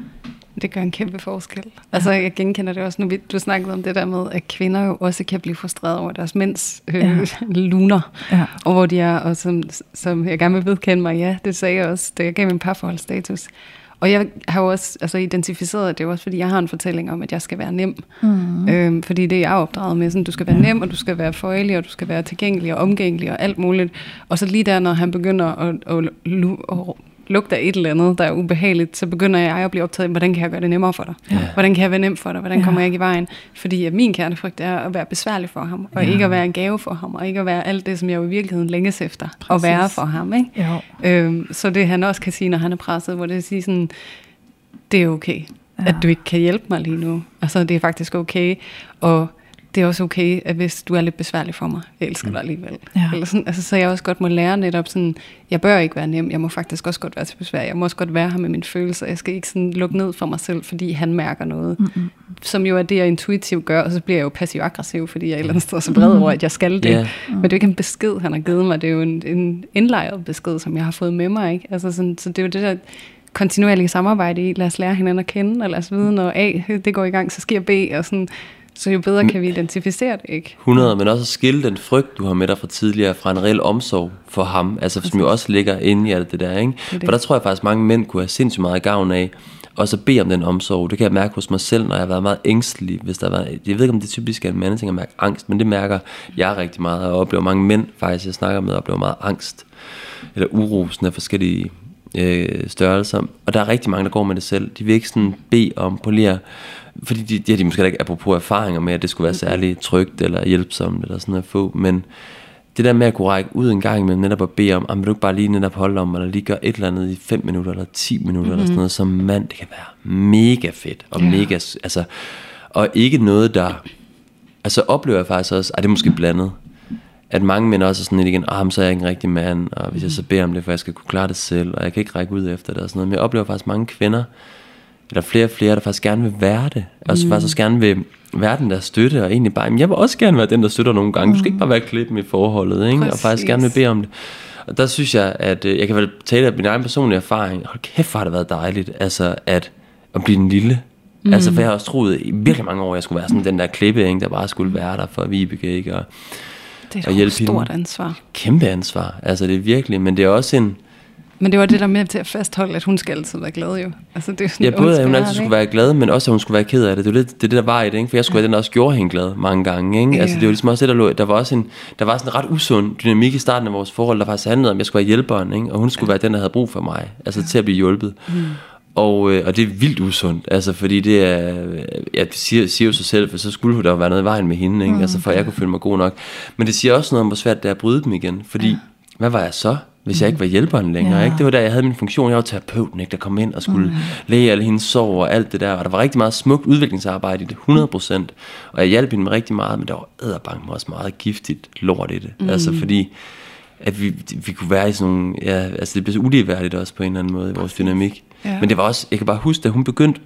Det gør en kæmpe forskel. Altså jeg genkender det også, når vi, du snakkede om det der med, at kvinder jo også kan blive frustreret over deres mænds øh, ja. luner, ja. og hvor de er, og som, som jeg gerne vil vedkende mig, ja, det sagde jeg også, da jeg gav min parforholdsstatus. Og jeg har jo også altså, identificeret det, også fordi jeg har en fortælling om, at jeg skal være nem. Mm. Øhm, fordi det er jeg opdraget med, sådan, du skal være ja. nem, og du skal være føjelig, og du skal være tilgængelig og omgængelig og alt muligt. Og så lige der, når han begynder at, at, at, at lugter et eller andet, der er ubehageligt, så begynder jeg at blive optaget af, hvordan kan jeg gøre det nemmere for dig? Ja. Hvordan kan jeg være nem for dig? Hvordan ja. kommer jeg ikke i vejen? Fordi at min kernefrygt er at være besværlig for ham, og ja. ikke at være en gave for ham, og ikke at være alt det, som jeg jo i virkeligheden længes efter, Præcis. at være for ham. Ikke? Øhm, så det han også kan sige, når han er presset, hvor det er sige sådan, det er okay, ja. at du ikke kan hjælpe mig lige nu. Altså det er faktisk okay, og det er også okay, at hvis du er lidt besværlig for mig, jeg elsker dig alligevel. Ja. Eller sådan, altså, så jeg også godt må lære netop sådan, jeg bør ikke være nem, jeg må faktisk også godt være til besvær, jeg må også godt være her med mine følelser, jeg skal ikke sådan lukke ned for mig selv, fordi han mærker noget, mm-hmm. som jo er det, jeg intuitivt gør, og så bliver jeg jo passiv-aggressiv, fordi jeg er et eller andet sted så bred over, at jeg skal det. Yeah. Men det er jo ikke en besked, han har givet mig, det er jo en, en indlejret besked, som jeg har fået med mig. Ikke? Altså sådan, så det er jo det der kontinuerlige samarbejde i, lad os lære hinanden at kende, og lad os vide, når A, det går i gang, så sker B, og sådan. Så jo bedre kan vi identificere det, ikke? hundrede, men også at skille den frygt, du har med dig fra tidligere, fra en reel omsorg for ham, altså som jo også ligger inde i alt det der, ikke? Det det. For der tror jeg faktisk, mange mænd kunne have sindssygt meget gavn af, også at bede om den omsorg. Det kan jeg mærke hos mig selv, når jeg har været meget ængstelig, hvis der var, jeg ved ikke, om det typisk er en mandeting at mærke angst, men det mærker jeg rigtig meget, og oplever mange mænd faktisk, jeg snakker med, oplever meget angst, eller uro, sådan af forskellige øh, størrelser, og der er rigtig mange, der går med det selv. De vil ikke sådan bede om, polere, fordi de, de har de måske ikke apropos erfaringer med, at det skulle være særligt trygt eller hjælpsomt eller sådan at få, men det der med at kunne række ud en gang imellem, netop at bede om, vil du ikke bare lige netop holde om, eller lige gøre et eller andet i fem minutter eller ti minutter, mm-hmm. eller sådan noget, som mand, det kan være mega fedt, og yeah. mega, altså, og ikke noget, der, altså oplever jeg faktisk også, at det er måske blandet, at mange mænd også er sådan lidt igen, ah, så er jeg ikke en rigtig mand, og hvis jeg så beder om det, for jeg skal kunne klare det selv, og jeg kan ikke række ud efter det og sådan noget, men jeg oplever faktisk mange kvinder, eller flere og flere, der faktisk gerne vil være det, og så mm. faktisk også gerne vil være den der støtte, og egentlig bare, jamen, jeg vil også gerne være den, der støtter nogle gange, mm. du skal ikke bare være klippen i forholdet, ikke? Og faktisk gerne vil bede om det. Og der synes jeg, at jeg kan vel tale af min egen personlige erfaring, hold kæft, har det været dejligt, altså at, at blive den lille. Mm. Altså, for jeg har også troet i virkelig mange år, jeg skulle være sådan den der klippe, ikke, der bare skulle være der for Vibeke, ikke? Og, det er et stort hende. ansvar. Kæmpe ansvar, altså det er virkelig, men det er også en... Men det var det der med til at fastholde, at hun skal altid være glad jo. Altså, det er sådan, ja, både at hun altid skulle være glad, men også at hun skulle være ked af det. Det var det, det, det der var i det, ikke? For jeg skulle være den, der også gjorde hende glad mange gange, ikke? Yeah. Altså det var ligesom også det, der lå. Der var også en, der var sådan en ret usund dynamik i starten af vores forhold, der faktisk handlede om, at jeg skulle være hjælperen, ikke? Og hun skulle være den, der havde brug for mig, altså til at blive hjulpet. Mm. Og, øh, og det er vildt usundt, altså fordi det er, jeg siger, siger jo sig selv, for så skulle der jo være noget i vejen med hende, ikke? Mm. Altså for at jeg kunne føle mig god nok. Men det siger også noget om, hvor svært det er at bryde dem igen, fordi ja. hvad var jeg så? Hvis jeg ikke var hjælperen længere, ja. ikke? Det var der, jeg havde min funktion. Jeg var terapeuten, ikke? Der kom ind og skulle mm. læge alle hendes sorg og alt det der. Og der var rigtig meget smukt udviklingsarbejde i det, hundrede procent. Og jeg hjalp hende med rigtig meget, men der var edderbank med også meget giftigt lort i det. Mm. Altså fordi, at vi, vi kunne være i sådan nogle, ja, altså det blev så uligeværdigt også på en eller anden måde i vores dynamik. Ja. Men det var også, jeg kan bare huske, da hun begyndte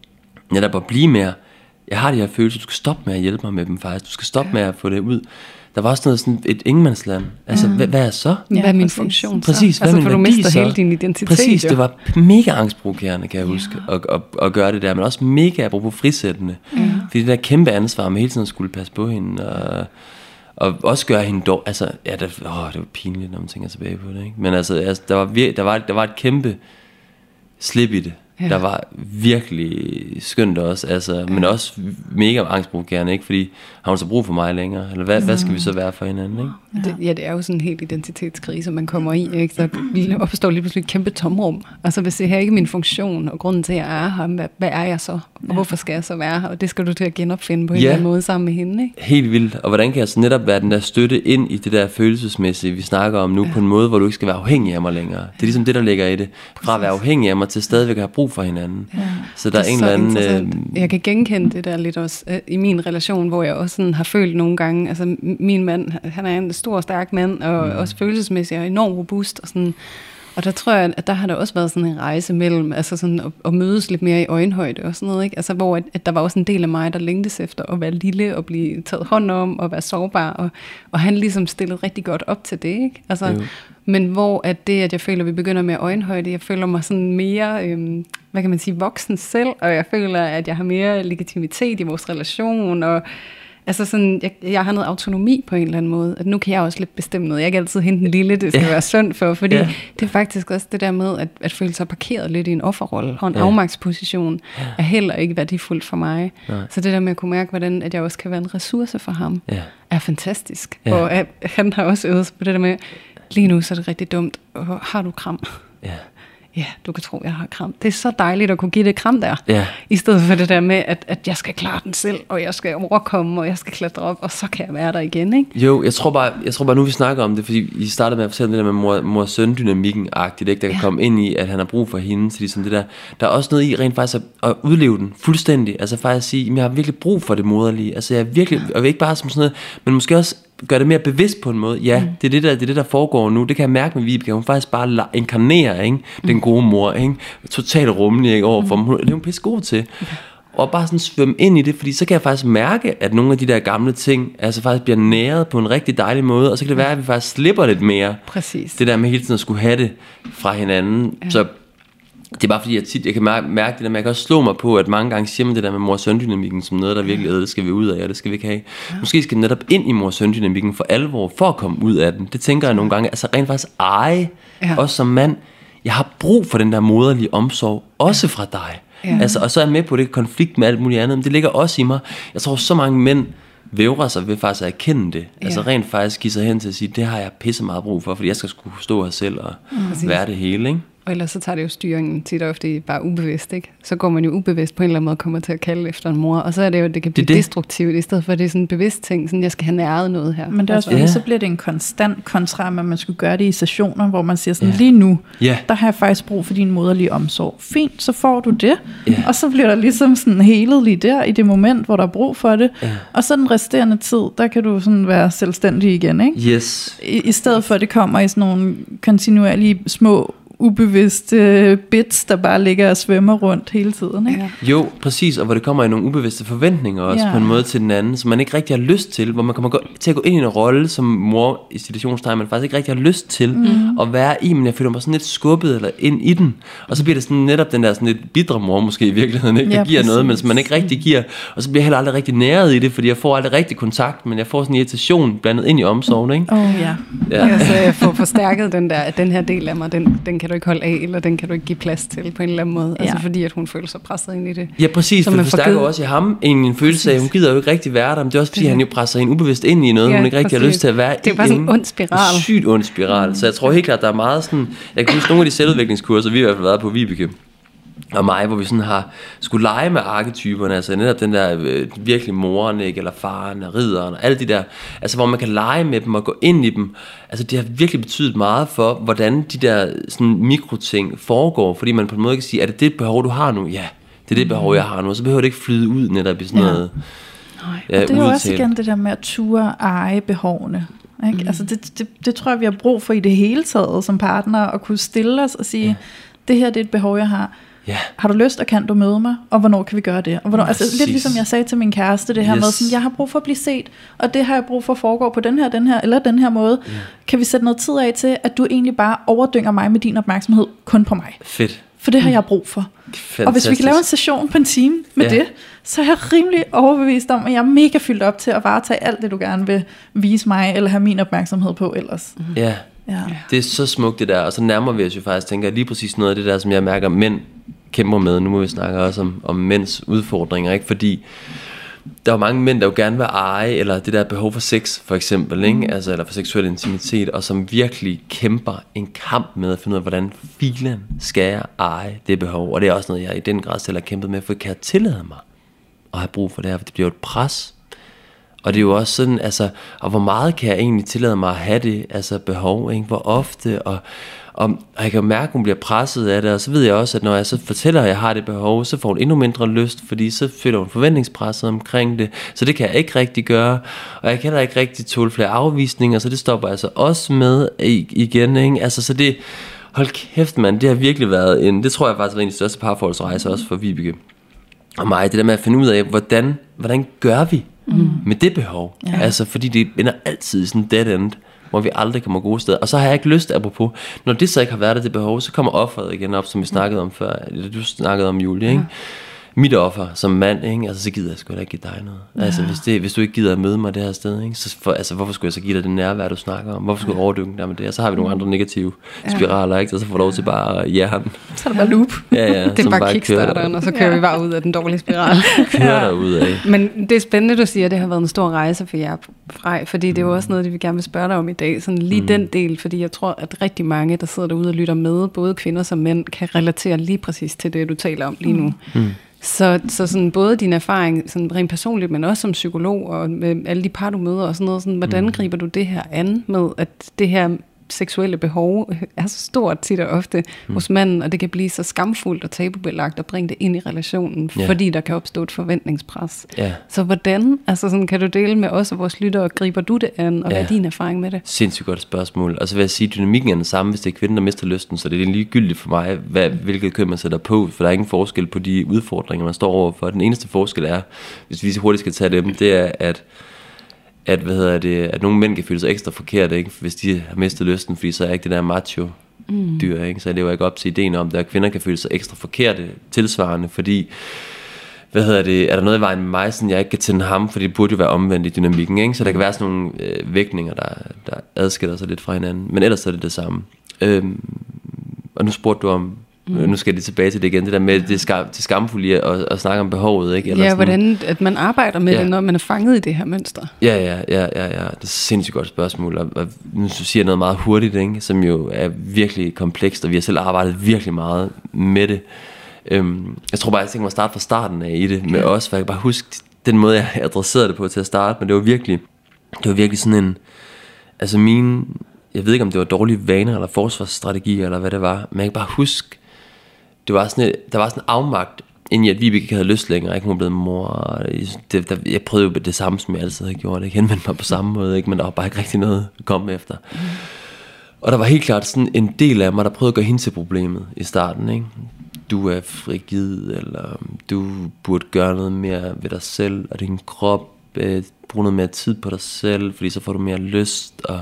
netop at blive mere, jeg har de her følelser, du skal stoppe med at hjælpe mig med dem faktisk. Du skal stoppe ja. med at få det ud. Der var også noget sådan et ingenmandsland. Altså, mm. hvad, hvad er så? Ja, hvad er min funktion så? Præcis, hvad altså, er min for værdi du mister så? hele din identitet. Præcis, jo. det var mega angstprovokerende, kan jeg ja. huske, at, at, at gøre det der, men også mega apropos frisættende. Mm. Fordi det der kæmpe ansvar med hele tiden skulle passe på hende, og, og også gøre hende dårlig. Altså, ja, det, åh, det var pinligt, når man tænker tilbage på det, ikke? Men altså, altså der, var vir- der, var, der var et kæmpe slip i det. ja. der var virkelig skønt også, altså, ja. men også mega angstprovokerende, ikke? Fordi har hun så brug for mig længere? Eller hvad, mm. hvad skal vi så være for hinanden? Ikke? Ja. Det, ja, det er jo sådan en helt identitetskrise, man kommer i, ikke? Så opstår lige pludselig et kæmpe tomrum. Altså hvis det her ikke er min funktion, og grunden til, at jeg er her, hvad, hvad er jeg så? Og ja. hvorfor skal jeg så være her? Og det skal du til at genopfinde på en ja. eller anden måde sammen med hende, ikke? Helt vildt. Og hvordan kan jeg så netop være den der støtte ind i det der følelsesmæssige, vi snakker om nu, ja. på en måde, hvor du ikke skal være afhængig af mig længere. Det er ligesom det, der ligger i det. Fra at være afhængig af mig til stadigvæk at have brug for hinanden. Ja. Så der er, er en eller anden... Øh... Jeg kan genkende det der lidt også øh, i min relation, hvor jeg også sådan har følt nogle gange, altså min mand, han er en stor, stærk mand, og mm. også følelsesmæssigt og enormt robust, og sådan... Og der tror jeg, at der har der også været sådan en rejse mellem, altså sådan at, at mødes lidt mere i øjenhøjde og sådan noget, ikke? Altså hvor at, at der var også en del af mig, der længtes efter at være lille og blive taget hånd om og være sårbar, og, og han ligesom stillede rigtig godt op til det, ikke? Altså, jo. Men hvor at det, at jeg føler, at vi begynder med øjenhøjde, jeg føler mig sådan mere, øhm, hvad kan man sige, voksen selv, og jeg føler, at jeg har mere legitimitet i vores relation, og altså sådan, jeg, jeg har noget autonomi på en eller anden måde, at nu kan jeg også lidt bestemme noget. Jeg kan altid hente en lille, det skal yeah. være synd for, fordi yeah. det er faktisk også det der med, at, at føle sig parkeret lidt i en offerrolle, og en yeah. afmagtsposition, yeah. er heller ikke værdifuldt for mig. Nej. Så det der med at kunne mærke, hvordan at jeg også kan være en ressource for ham, yeah. er fantastisk. Yeah. Og at, han har også øvet sig på det der med, lige nu så er det rigtig dumt, og har du kram? Ja. Yeah. Ja, du kan tro, jeg har kram. Det er så dejligt at kunne give det kram der. Ja. I stedet for det der med, at, at jeg skal klare den selv, og jeg skal overkomme, og jeg skal klatre op, og så kan jeg være der igen, ikke? Jo, jeg tror bare, jeg tror bare nu vi snakker om det, fordi I startede med at fortælle det der med mor, mor-søn-dynamikken-agtigt, ikke? Der kan ja. komme ind i, at han har brug for hende, så ligesom det der. Der er også noget i rent faktisk at, at udleve den fuldstændig. Altså faktisk at sige, at jeg har virkelig brug for det moderlige. Altså jeg er virkelig, og ikke bare som sådan noget, men måske også gør det mere bevidst på en måde. Ja, mm. det, er det, der, det er det, der foregår nu. Det kan jeg mærke med Vibeke. Hun faktisk bare inkarnerer, ikke? Den gode mor, ikke? Totalt rummelig, ikke? Overfor mm. Det er hun pisse god til. Okay. Og bare sådan svømme ind i det, fordi så kan jeg faktisk mærke, at nogle af de der gamle ting, altså faktisk bliver næret på en rigtig dejlig måde, og så kan det være, at vi faktisk slipper lidt mere. Præcis. Det der med hele tiden at skulle have det fra hinanden. Ja. Så det er bare fordi, jeg tit, jeg kan mærke det der, men jeg kan også slå mig på, at mange gange siger man det der med mor-søn-dynamikken som noget, der virkelig er, det skal vi ud af, og det skal vi ikke have. Ja. Måske skal det netop ind i mor-søn-dynamikken for alvor, for at komme ud af den. Det tænker jeg nogle gange, altså rent faktisk eje, ja. også som mand, jeg har brug for den der moderlige omsorg, også fra dig. Ja. Altså, og så er jeg med på det konflikt med alt muligt andet, men det ligger også i mig. Jeg tror, så mange mænd vævrer sig ved faktisk at erkende det. Ja. Altså rent faktisk give sig hen til at sige, det har jeg pisse meget brug for, fordi jeg skal skulle stå her selv og mm. være det hele, ikke? Og ellers så tager det jo styringen tit og ofte bare ubevidst, ikke? Så går man jo ubevidst på en eller anden måde kommer til at kalde efter en mor, og så er det jo, det kan blive det, det. destruktivt, i stedet for at det er sådan en bevidst ting, sådan jeg skal have næret noget her. Men det er også fordi, ja. så bliver det en konstant kontra, at man skulle gøre det i sessioner, hvor man siger sådan, ja. lige nu, ja. der har jeg faktisk brug for din moderlige omsorg. Fint, så får du det, ja. og så bliver der ligesom sådan helet lige der, i det moment, hvor der er brug for det, ja. og så den resterende tid, der kan du sådan være selvstændig igen, ikke? Yes. I, i stedet for, at det kommer i sådan nogle kontinuerlige små ubevidste bits, der bare ligger og svømmer rundt hele tiden, ikke? Ja. Jo, præcis, og hvor det kommer i nogle ubevidste forventninger også, ja. på en måde til den anden, som man ikke rigtig har lyst til, hvor man kommer til at gå ind i en rolle, som mor i situationstegn, man faktisk ikke rigtig har lyst til mm. at være i, men jeg føler mig sådan lidt skubbet eller ind i den, og så bliver det sådan netop den der sådan lidt bidre mor måske i virkeligheden, ikke? Der ja, giver præcis. noget, men som man ikke rigtig giver, og så bliver jeg heller aldrig rigtig næret i det, fordi jeg får aldrig rigtig kontakt, men jeg får sådan en irritation blandet ind i omsorgen, ikke? Åh oh, ja. ja. ja. Så jeg får forstærket den der, den her del af mig, den, den kan du ikke holde af, eller den kan du ikke give plads til på en eller anden måde. Ja. Altså fordi, at hun føler sig presset ind i det. Ja, præcis, for det forstærker også i ham en, en følelse af, at hun gider jo ikke rigtig være der, men det er også fordi, det. han jo presser hende ubevidst ind i noget, ja, hun ikke rigtig præcis. har lyst til at være i. Det er bare sådan en ond spiral. En sygt ond spiral. Mm. Så jeg tror helt klart, der er meget sådan, jeg kan huske nogle af de selvudviklingskurser, vi har i hvert fald været på Vibeke og mig, hvor vi sådan har skulle lege med arketyperne, altså netop den der øh, virkelig moren, ikke, eller faren og ridderen og alle de der, altså hvor man kan lege med dem og gå ind i dem. Altså det har virkelig betydet meget for, hvordan de der sådan mikroting foregår, fordi man på en måde kan sige, er det det behov, du har nu? Ja, det er det behov, jeg har nu, så behøver det ikke flyde ud netop i sådan ja. noget. Nej. Ja, og det er jo også igen det der med at ture eje behovene. Ikke? Mm. Altså det, det, det tror jeg, vi har brug for i det hele taget som partner, at kunne stille os og sige, ja. det her det er et behov, jeg har. Yeah. Har du lyst, og kan du møde mig? Og hvornår kan vi gøre det? Og hvornår, altså, lidt ligesom jeg sagde til min kæreste, det her yes. med, sådan, jeg har brug for at blive set, og det har jeg brug for at foregå på den her, den her, eller den her måde. Yeah. Kan vi sætte noget tid af til, at du egentlig bare overdynger mig med din opmærksomhed kun på mig? Fedt. For det har jeg brug for. Fantastisk. Og hvis vi kan lave en session på en time med yeah. det, så er jeg rimelig overbevist om, at jeg er mega fyldt op til at varetage alt det, du gerne vil vise mig, eller have min opmærksomhed på ellers. Ja. Yeah. Ja. Det er så smukt det der, og så nærmer vi os jo faktisk, tænker jeg, lige præcis noget af det der, som jeg mærker, mænd kæmper med. Nu må vi snakke også om, om mænds udfordringer, ikke? Fordi der er mange mænd, der jo gerne vil eje, eller det der behov for sex, for eksempel, ikke? Altså, eller for seksuel intimitet, og som virkelig kæmper en kamp med at finde ud af, hvordan filen skal jeg eje det behov. Og det er også noget, jeg i den grad selv har kæmpet med, for kan jeg tillade mig at have brug for det her, for det bliver jo et pres. Og det er jo også sådan, altså, og hvor meget kan jeg egentlig tillade mig at have det, altså behov, ikke? Hvor ofte, og, og, og jeg kan mærke, at hun bliver presset af det, og så ved jeg også, at når jeg så fortæller, at jeg har det behov, så får hun endnu mindre lyst, fordi så føler hun forventningspresset omkring det, så det kan jeg ikke rigtig gøre, og jeg kan heller ikke rigtig tåle flere afvisninger, så det stopper altså også med igen, ikke? Altså, så det, hold kæft mand, det har virkelig været en, det tror jeg faktisk har været en af de største parforholdsrejser også for Vibeke og mig, det der med at finde ud af, hvordan, hvordan gør vi mm. med det behov, ja. Altså fordi det ender altid i sådan en dead end, hvor vi aldrig kommer gode steder. Og så har jeg ikke lyst, apropos, når det så ikke har været det, det behov, så kommer offeret igen op, som vi snakkede om før, eller du snakkede om, Julie, ikke? Ja. Mit offer som mand, ikke? Altså så gider jeg sgu da ikke give dig noget. Ja. Altså hvis, det, hvis du ikke gider at møde mig det her sted, ikke? Så for, altså, hvorfor skulle jeg så give dig det nærvær, du snakker om? Hvorfor skulle jeg overdykke dig med det? Og så har vi nogle andre negative spiraler, ikke? Og så får du lov til bare at jern. Så er der bare loop. Ja, ja, det er bare, bare kickstarteren, og så kører ja. vi bare ud af den dårlige spiral. Kører der ud af. Men det er spændende, du siger, at det har været en stor rejse for jer, Frej, fordi det er jo også noget, det vi gerne vil spørge dig om i dag. Sådan lige mm. den del, fordi jeg tror, at rigtig mange, der sidder derude og lytter med, både kvinder som mænd, kan relatere lige præcis til det, du taler om lige nu. Mm. Så, så sådan både din erfaring sådan rent personligt, men også som psykolog og med alle de par, du møder og sådan noget, sådan, hvordan griber du det her an med, at det her seksuelle behov er så stort tit og ofte mm. hos manden, og det kan blive så skamfuldt og tabubelagt at bringe det ind i relationen, yeah. fordi der kan opstå et forventningspres. Yeah. Så hvordan, altså sådan, kan du dele med os og vores lyttere, griber du det an, og yeah. hvad er din erfaring med det? Sindssygt godt spørgsmål. Altså vil jeg sige, dynamikken er den samme, hvis det er kvinden, der mister lysten, så det er ligegyldigt for mig, hvad, hvilket køn man sætter på, for der er ingen forskel på de udfordringer, man står overfor. Den eneste forskel er, hvis vi så hurtigt skal tage dem, det er, at at, hvad hedder det, at nogle mænd kan føle sig ekstra forkert, ikke? Hvis de har mistet lysten, fordi så er jeg ikke det der macho dyr, mm. ikke? Så jeg lever ikke op til ideen om det, at kvinder kan føle sig ekstra forkerte tilsvarende, fordi hvad hedder det, er der noget i vejen med mig, sådan jeg ikke kan tænde ham, for det burde jo være omvendt i dynamikken, ikke? Så der kan være sådan nogle øh, vægtninger, der, der adskiller sig lidt fra hinanden, men ellers er det det samme. Øhm, og nu spurgte du om, Mm. nu skal jeg lige tilbage til det igen, det der med det, skam, det skamfulde at, at snakke om behovet, ikke? Eller ja, sådan, hvordan at man arbejder med ja. det, når man er fanget i det her mønster. Ja, ja, ja, ja, ja. Det er et sindssygt godt spørgsmål, og, og nu siger jeg noget meget hurtigt, ikke? Som jo er virkelig komplekst, og vi har selv arbejdet virkelig meget med det. Øhm, jeg tror bare, jeg tænker mig at starte fra starten af i det med ja. os, for jeg kan bare huske den måde, jeg adresserede det på til at starte, men det var virkelig, det var virkelig sådan en, altså mine, jeg ved ikke om det var dårlige vaner eller forsvarsstrategier eller hvad det var, men jeg kan bare huske, det var sådan et, der var sådan en afmagt, inden at Vibeke ikke havde lyst længere, ikke? Hun var blevet mor. Det, der, jeg prøvede jo det samme, som jeg altid havde gjort. Jeg henvendte mig på samme måde, ikke? Men der var bare ikke rigtig noget at komme efter. Mm. Og der var helt klart sådan en del af mig, der prøvede at gøre hende til problemet i starten, ikke? Du er frigid, eller du burde gøre noget mere ved dig selv, og din krop, øh, bruge noget mere tid på dig selv, fordi så får du mere lyst. Og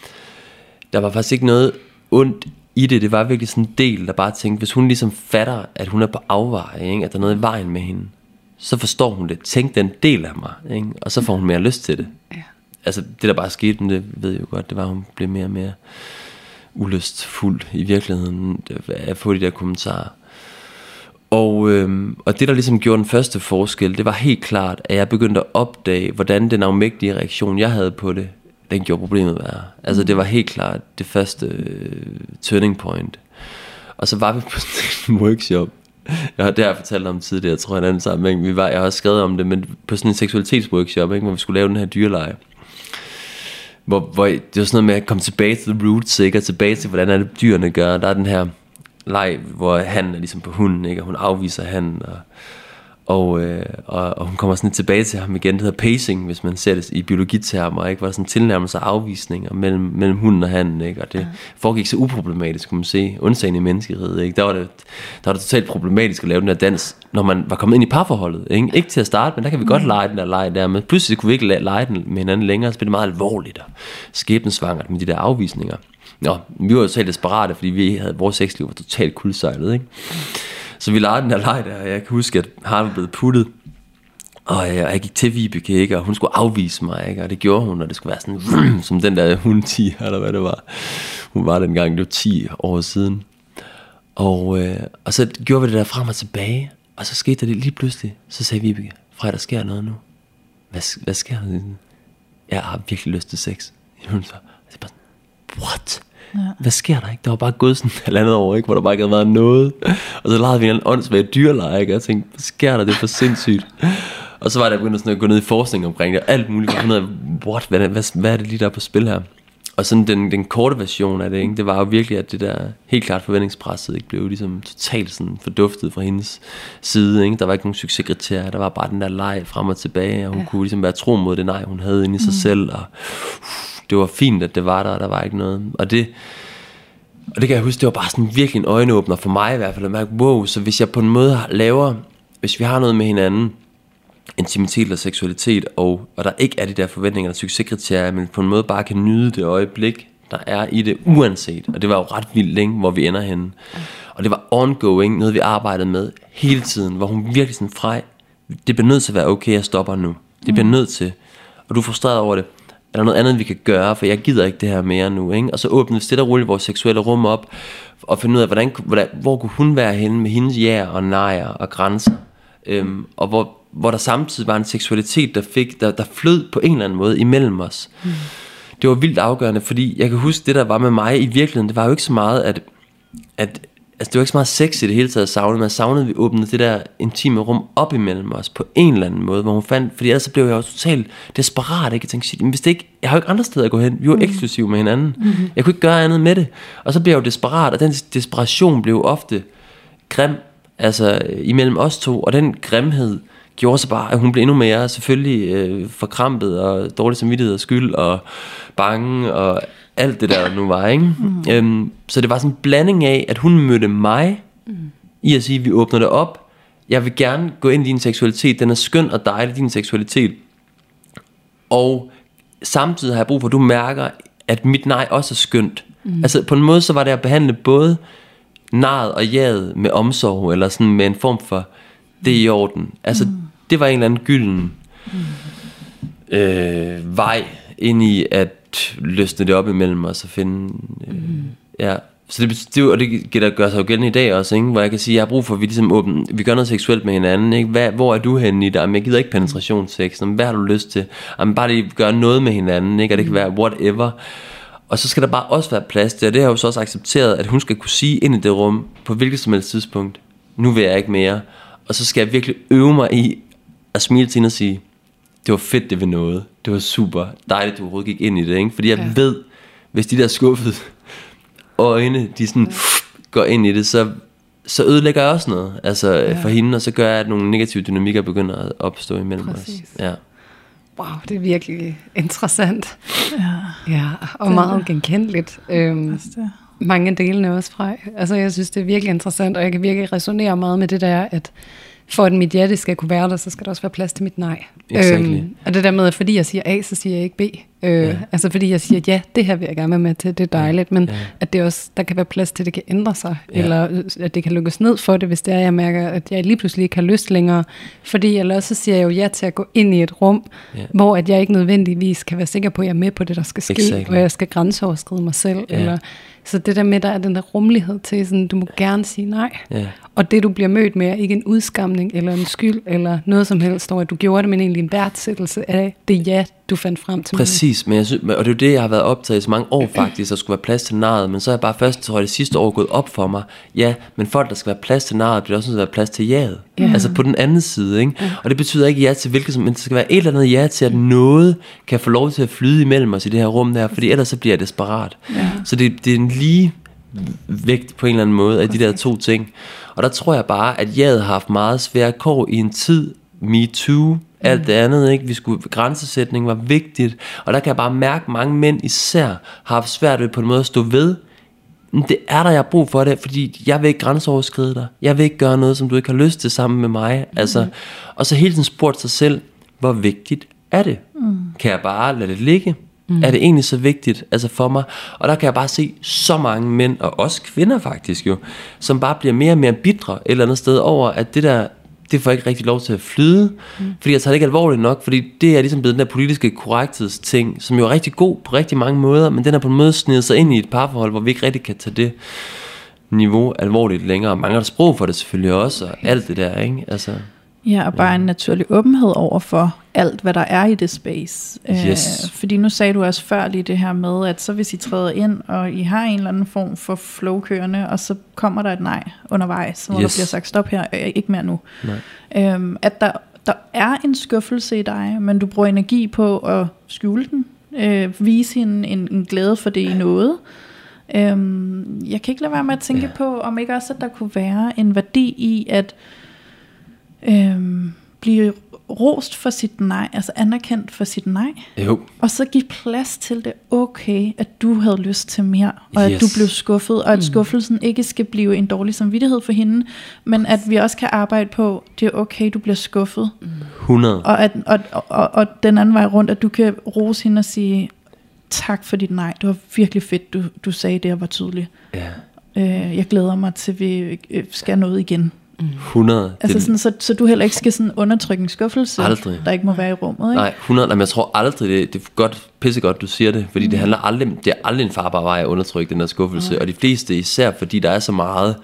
der var faktisk ikke noget ondt i det, det var virkelig sådan en del, der bare tænkte, hvis hun ligesom fatter, at hun er på afveje, ikke? At der er noget i vejen med hende, så forstår hun det. Tænk den del af mig, ikke? Og så får hun mere lyst til det. Ja. Altså det der bare skete, men det ved jeg jo godt, det var, at hun blev mere og mere ulystfuld i virkeligheden at få de der kommentarer. Og, øhm, og det der ligesom gjorde den første forskel, det var helt klart, at jeg begyndte at opdage, hvordan den afmægtige reaktion, jeg havde på det, den gjorde problemet værre. Altså det var helt klart det første uh, turning point. Og så var vi på sådan en workshop. Jeg har det har jeg fortalt om tidligere, jeg tror en anden sammenhæng. Vi var, jeg har også skrevet om det, men på sådan en seksualitetsworkshop, ikke, hvor vi skulle lave den her dyreleje. Hvor, hvor det var sådan noget med at komme tilbage til the roots, ikke, og tilbage til hvordan er det dyrene gør. Der er den her leg, hvor han er ligesom på hunden, ikke, og hun afviser han og Og, øh, og, og hun kommer sådan lidt tilbage til ham igen. Det hedder pacing, hvis man ser det i biologitermer, ikke? Hvor der sådan tilnærmelse og afvisninger mellem, mellem hunden og hannen, ikke? Og det ja. foregik så uproblematisk, kunne man se, undtagen i menneskeriget, ikke? Der var det, der var det totalt problematisk at lave den her dans, når man var kommet ind i parforholdet, ikke? Ikke til at starte, men der kan vi mm. godt lege den der leg der, men pludselig kunne vi ikke lege den med hinanden længere, så blev det meget alvorligt og skæbnesvangert med de der afvisninger. Nå, vi var jo totalt desperate, fordi vi havde, vores sexliv var totalt kuldsejlet, ikke? Så vi legede den her leg der, og jeg kan huske, at han var blevet puttet, og jeg, jeg gik til Vibeke, ikke? Og hun skulle afvise mig, ikke? Og det gjorde hun, og det skulle være sådan, vrum, som den der hundtiger, eller hvad det var. Hun var dengang, det var ti år siden. Og, øh, og så gjorde vi det der frem og tilbage. Og så skete der det lige pludselig. Så sagde Vibeke, Frej, der sker noget nu. Hvad, hvad sker der? Jeg har virkelig lyst til sex. Hun så, det er bare sådan, what? Ja. Hvad sker der ikke? Der var bare gået sådan et halvandet år, ikke? Hvor der bare ikke havde været noget. Og så legede vi en åndssvagt dyreleje, ikke? Og jeg tænkte, hvad sker der? Det er for sindssygt. Og så var der begyndt at gå ned i forskning omkring det. Alt muligt. For at finde ud af, what? Hvad, hvad, hvad er det lige, der er på spil her? Og sådan den, den korte version af det, ikke? Det var jo virkelig, at det der helt klart forventningspresset ikke blev ligesom totalt sådan forduftet fra hendes side, ikke? Der var ikke nogen succeskriterier, der var bare den der leg frem og tilbage, og hun ja. kunne ligesom være tro mod det nej, hun havde inde i sig mm. selv, og uff, det var fint, at det var der, og der var ikke noget. Og det, og det kan jeg huske, det var bare sådan virkelig en øjenåbner for mig i hvert fald, at mærke, wow, så hvis jeg på en måde laver, hvis vi har noget med hinanden, intimitet og seksualitet, og, og der ikke er de der forventninger og succeskriterier, men på en måde bare kan nyde det øjeblik, der er i det uanset. Og det var jo ret vildt, ikke, hvor vi ender henne. Og det var ongoing, noget vi arbejdede med hele tiden, hvor hun virkelig sådan, Frej, det bliver nødt til at være okay, jeg stopper nu. Det bliver nødt til. Og du er frustreret over det. Er der noget andet, vi kan gøre, for jeg gider ikke det her mere nu, ikke? Og så åbnede vi stille og roligt vores seksuelle rum op, og finde ud af, hvordan, hvordan, hvor kunne hun være henne med hendes ja og nejer og grænser. Øhm, og hvor hvor der samtidig var en seksualitet, der fik, der, der flød på en eller anden måde imellem os. Mm. Det var vildt afgørende, fordi jeg kan huske, det der var med mig i virkeligheden, det var jo ikke så meget, at, at altså det var ikke så meget sex i det hele taget, jeg savnede, men jeg savnede, at vi åbnede det der intime rum op imellem os, på en eller anden måde, hvor hun fandt, fordi ellers så blev jeg jo totalt desperat, ikke? Jeg tænkte, shit, hvis det ikke, jeg har jo ikke andre steder at gå hen, vi var mm. eksklusive med hinanden, mm-hmm. jeg kunne ikke gøre andet med det, og så blev jeg jo desperat, og den desperation blev ofte grim, altså imellem os to, og den grimhed gjorde så bare, at hun blev endnu mere selvfølgelig øh, forkrampet og dårlig samvittighed og skyld og bange og alt det der, der nu var, ikke? Mm. Øhm, så det var sådan en blanding af, at hun mødte mig mm. i at sige, at vi åbner det op. Jeg vil gerne gå ind i din seksualitet. Den er skøn og dejlig, din seksualitet. Og samtidig har jeg brug for, at du mærker, at mit nej også er skønt. Mm. Altså på en måde, så var det at behandle både nejet og jaget med omsorg, eller sådan med en form for det i orden. Altså mm. det var en eller anden gylden mm. øh, vej ind i at løsne det op imellem os og finde øh, mm. ja. Så det, det, og det der gør sig jo gældende i dag også, ikke? Hvor jeg kan sige, at jeg har brug for, at vi ligesom åbner, vi gør noget seksuelt med hinanden, ikke? Hvad, hvor er du henne i det? Jamen, jeg gider ikke penetrationssex. Jamen, hvad har du lyst til? Jamen, bare lige gøre noget med hinanden, ikke? Og det kan være whatever. Og så skal der bare også være plads til, og det har jeg jo så også accepteret, at hun skal kunne sige ind i det rum, på hvilket som helst tidspunkt, nu vil jeg ikke mere. Og så skal jeg virkelig øve mig i at smile til hende og sige, det var fedt, det vi nåede. Det var super dejligt, du overhovedet gik ind i det, ikke? Fordi jeg ja. ved, hvis de der skuffede øjne, de sådan ja. går ind i det, så, så ødelægger jeg også noget, altså ja. for hende, og så gør jeg, at nogle negative dynamikker begynder at opstå imellem Præcis. os. Ja. Wow, det er virkelig interessant. Ja, ja og det meget genkendeligt. Øhm, mange af delene også fra. Altså jeg synes, det er virkelig interessant, og jeg kan virkelig resonere meget med det der, at for at mit hjerte skal kunne være der, så skal der også være plads til mit nej. Exactly. Øhm, og det der med, at fordi jeg siger A, så siger jeg ikke B. Øh, yeah. Altså fordi jeg siger, ja, det her vil jeg gerne være med til, det er dejligt, men yeah. at det også, der kan være plads til, at det kan ændre sig, yeah. eller at det kan lukkes ned for det, hvis det er, jeg mærker, at jeg lige pludselig ikke har lyst længere. Fordi eller også så siger jeg jo ja til at gå ind i et rum, yeah. hvor at jeg ikke nødvendigvis kan være sikker på, at jeg er med på det, der skal ske, exactly. og jeg skal grænseoverskride mig selv, yeah. eller... Så det der med, der er den der rummelighed til, sådan, du må gerne sige nej. Yeah. Og det, du bliver mødt med, er ikke en udskamning, eller en skyld, eller noget som helst, hvor du gjorde det, men egentlig en værdsættelse af det ja, du fandt frem til. Præcis, men jeg synes, og det er jo det, jeg har været optaget i så mange år faktisk, der skulle være plads til narret, men så er jeg bare først, tror jeg, det sidste år gået op for mig, ja, men for at der skal være plads til narret, bliver der også nødt til at være plads til jaet. Yeah. Altså på den anden side, ikke? Yeah. Og det betyder ikke ja til hvilket som, men det skal være et eller andet ja til, at noget kan få lov til at flyde imellem os i det her rum der, fordi ellers så bliver jeg desperat. Yeah. Så det, det er en lige vægt på en eller anden måde af de der to ting. Og der tror jeg bare, at jaet har haft meget svære kår i en tid, Me Too, alt det andet, ikke? Vi skulle, grænsesætning var vigtigt, og der kan jeg bare mærke, at mange mænd især har haft svært ved på en måde at stå ved. Men det er der, jeg har brug for det, fordi jeg vil ikke grænseoverskride dig. Jeg vil ikke gøre noget, som du ikke har lyst til sammen med mig. Mm. Altså, og så hele tiden spurgt sig selv, hvor vigtigt er det? Mm. Kan jeg bare lade det ligge? Mm. Er det egentlig så vigtigt altså for mig? Og der kan jeg bare se så mange mænd, og også kvinder faktisk jo, som bare bliver mere og mere bitre et eller andet sted over, at det der, det får ikke rigtig lov til at flyde, mm. fordi jeg tager det ikke alvorligt nok, fordi det er ligesom blevet den der politiske korrekthedsting, som jo er rigtig god på rigtig mange måder, men den er på en måde snedet sig ind i et parforhold, hvor vi ikke rigtig kan tage det niveau alvorligt længere, og mangler sprog for det selvfølgelig også, og alt det der, ikke? Altså, ja, og bare ja. en naturlig åbenhed over for alt, hvad der er i det space. Yes. Øh, fordi nu sagde du også før lige det her med, at så hvis I træder ind, og I har en eller anden form for flow kørende, og så kommer der et nej undervejs, hvor yes. der bliver sagt stop her, øh, ikke mere nu. Øhm, at der, der er en skuffelse i dig, men du bruger energi på at skjule den, øh, vise hende en, en glæde for det i noget. Øhm, jeg kan ikke lade være med at tænke ja. på, om ikke også, at der kunne være en værdi i at øhm, blive rost for sit nej, altså anerkendt for sit nej, jo. og så give plads til det okay, at du havde lyst til mere, og yes. at du blev skuffet, og at skuffelsen ikke skal blive en dårlig samvittighed for hende, men at vi også kan arbejde på, det er okay, du bliver skuffet. hundrede Og, at, og, og, og den anden vej rundt, at du kan rose hende og sige, tak for dit nej, det var virkelig fedt, du, du sagde det, og var tydelig. Ja. Øh, jeg glæder mig til, at vi skal noget igen. hundrede Altså sådan, så, så du heller ikke skal sådan undertrykke en skuffelse, aldrig. der ikke må være i rummet, ikke? Nej, hundrede, men jeg tror aldrig, det, det er godt, pissegodt, du siger det, fordi mm. det handler aldrig, det er aldrig en farbar vej at undertrykke den der skuffelse, mm. og de fleste især, fordi der er så meget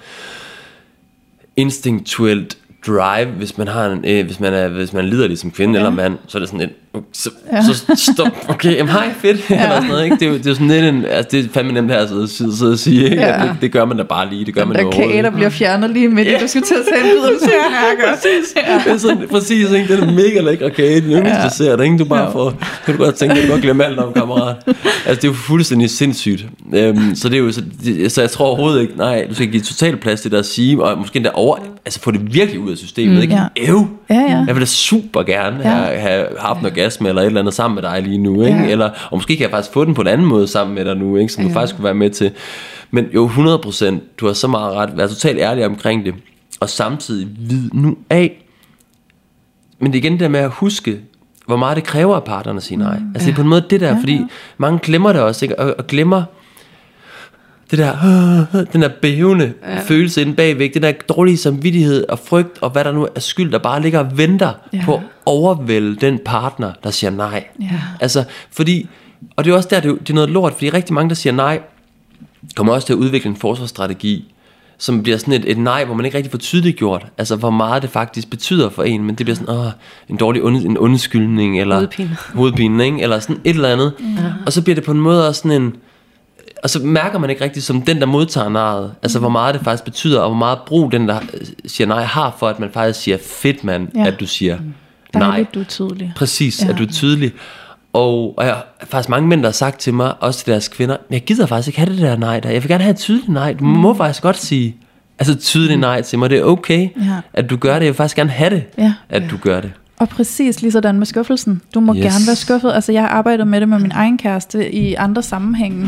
instinktuelt drive, hvis man har en, øh, hvis man er hvis man lider som kvinde ja. eller mand, så er det sådan en så, ja. så stop, okay, jamen hej, fedt ja. eller sådan noget, ikke? Det er jo, det er jo sådan lidt en, altså det er fandme nemt her at sidde, sidde, sidde og sige, ikke? Ja. Det, det gør man da bare lige, det gør den man der overhovedet. kage, der bliver fjernet lige midt i, ja. du skal til at tage en bid, du skal mærke. Præcis, ja. det er sådan, præcis, ikke? Det er mega lækker kage, den yngste, ja. ser det, ikke? Du bare får, kan du godt tænke, du kan godt glemme alt om, kammerat. Altså det er jo fuldstændig sindssygt, um, så det er jo, så, det, så jeg tror overhovedet ikke, nej, du skal give total plads til det at sige, og måske endda over, altså få det virkelig ud af systemet, mm, ikke? Ja. Ev, ja, ja. jeg vil da super gerne ja. have, have haft en orgasme eller et eller andet sammen med dig lige nu, ikke? Ja. Eller, og måske kan jeg faktisk få den på en anden måde sammen med dig nu, ikke? Som ja. du faktisk kunne være med til. Men jo, hundrede procent, du har så meget ret, vær totalt ærlig omkring det, og samtidig vid nu af. Men det er igen det der med at huske, hvor meget det kræver af partnerne at sige nej. Mm, altså ja. det er på en måde det der, ja, fordi ja. mange glemmer det også, ikke? Og, og glemmer det der, øh, den der bævende ja. følelse inde bagvæk, den der dårlige samvittighed og frygt, og hvad der nu er skyld, der bare ligger og venter ja. på at overvælde den partner, der siger nej. Ja. Altså, fordi, og det er også der, det er, det er noget lort, fordi rigtig mange, der siger nej, kommer også til at udvikle en forsvarsstrategi, som bliver sådan et, et nej, hvor man ikke rigtig får tydeligt gjort, altså hvor meget det faktisk betyder for en, men det bliver sådan, åh, en dårlig und, en undskyldning, eller hovedpine, hovedpine ikke? Eller sådan et eller andet, ja. og så bliver det på en måde også sådan en, og så mærker man ikke rigtig som den, der modtager nejet, altså hvor meget det faktisk betyder, og hvor meget brug den, der siger nej, har for, at man faktisk siger, fedt mand, ja. at du siger nej. Dejligt, du er tydelig. Præcis, ja. at du er tydelig. Og, og jeg har faktisk mange mænd, der har sagt til mig, også til deres kvinder, men jeg gider faktisk ikke have det der nej der. Jeg vil gerne have et tydeligt nej. Du mm. må faktisk godt sige, altså tydeligt nej til mig. Det er okay, ja. at du gør det. Jeg vil faktisk gerne have det, ja. at du gør det. Og præcis lige sådan med skuffelsen. Du må yes. gerne være skuffet. Altså jeg har arbejdet med det med min egen kæreste i andre sammenhænge.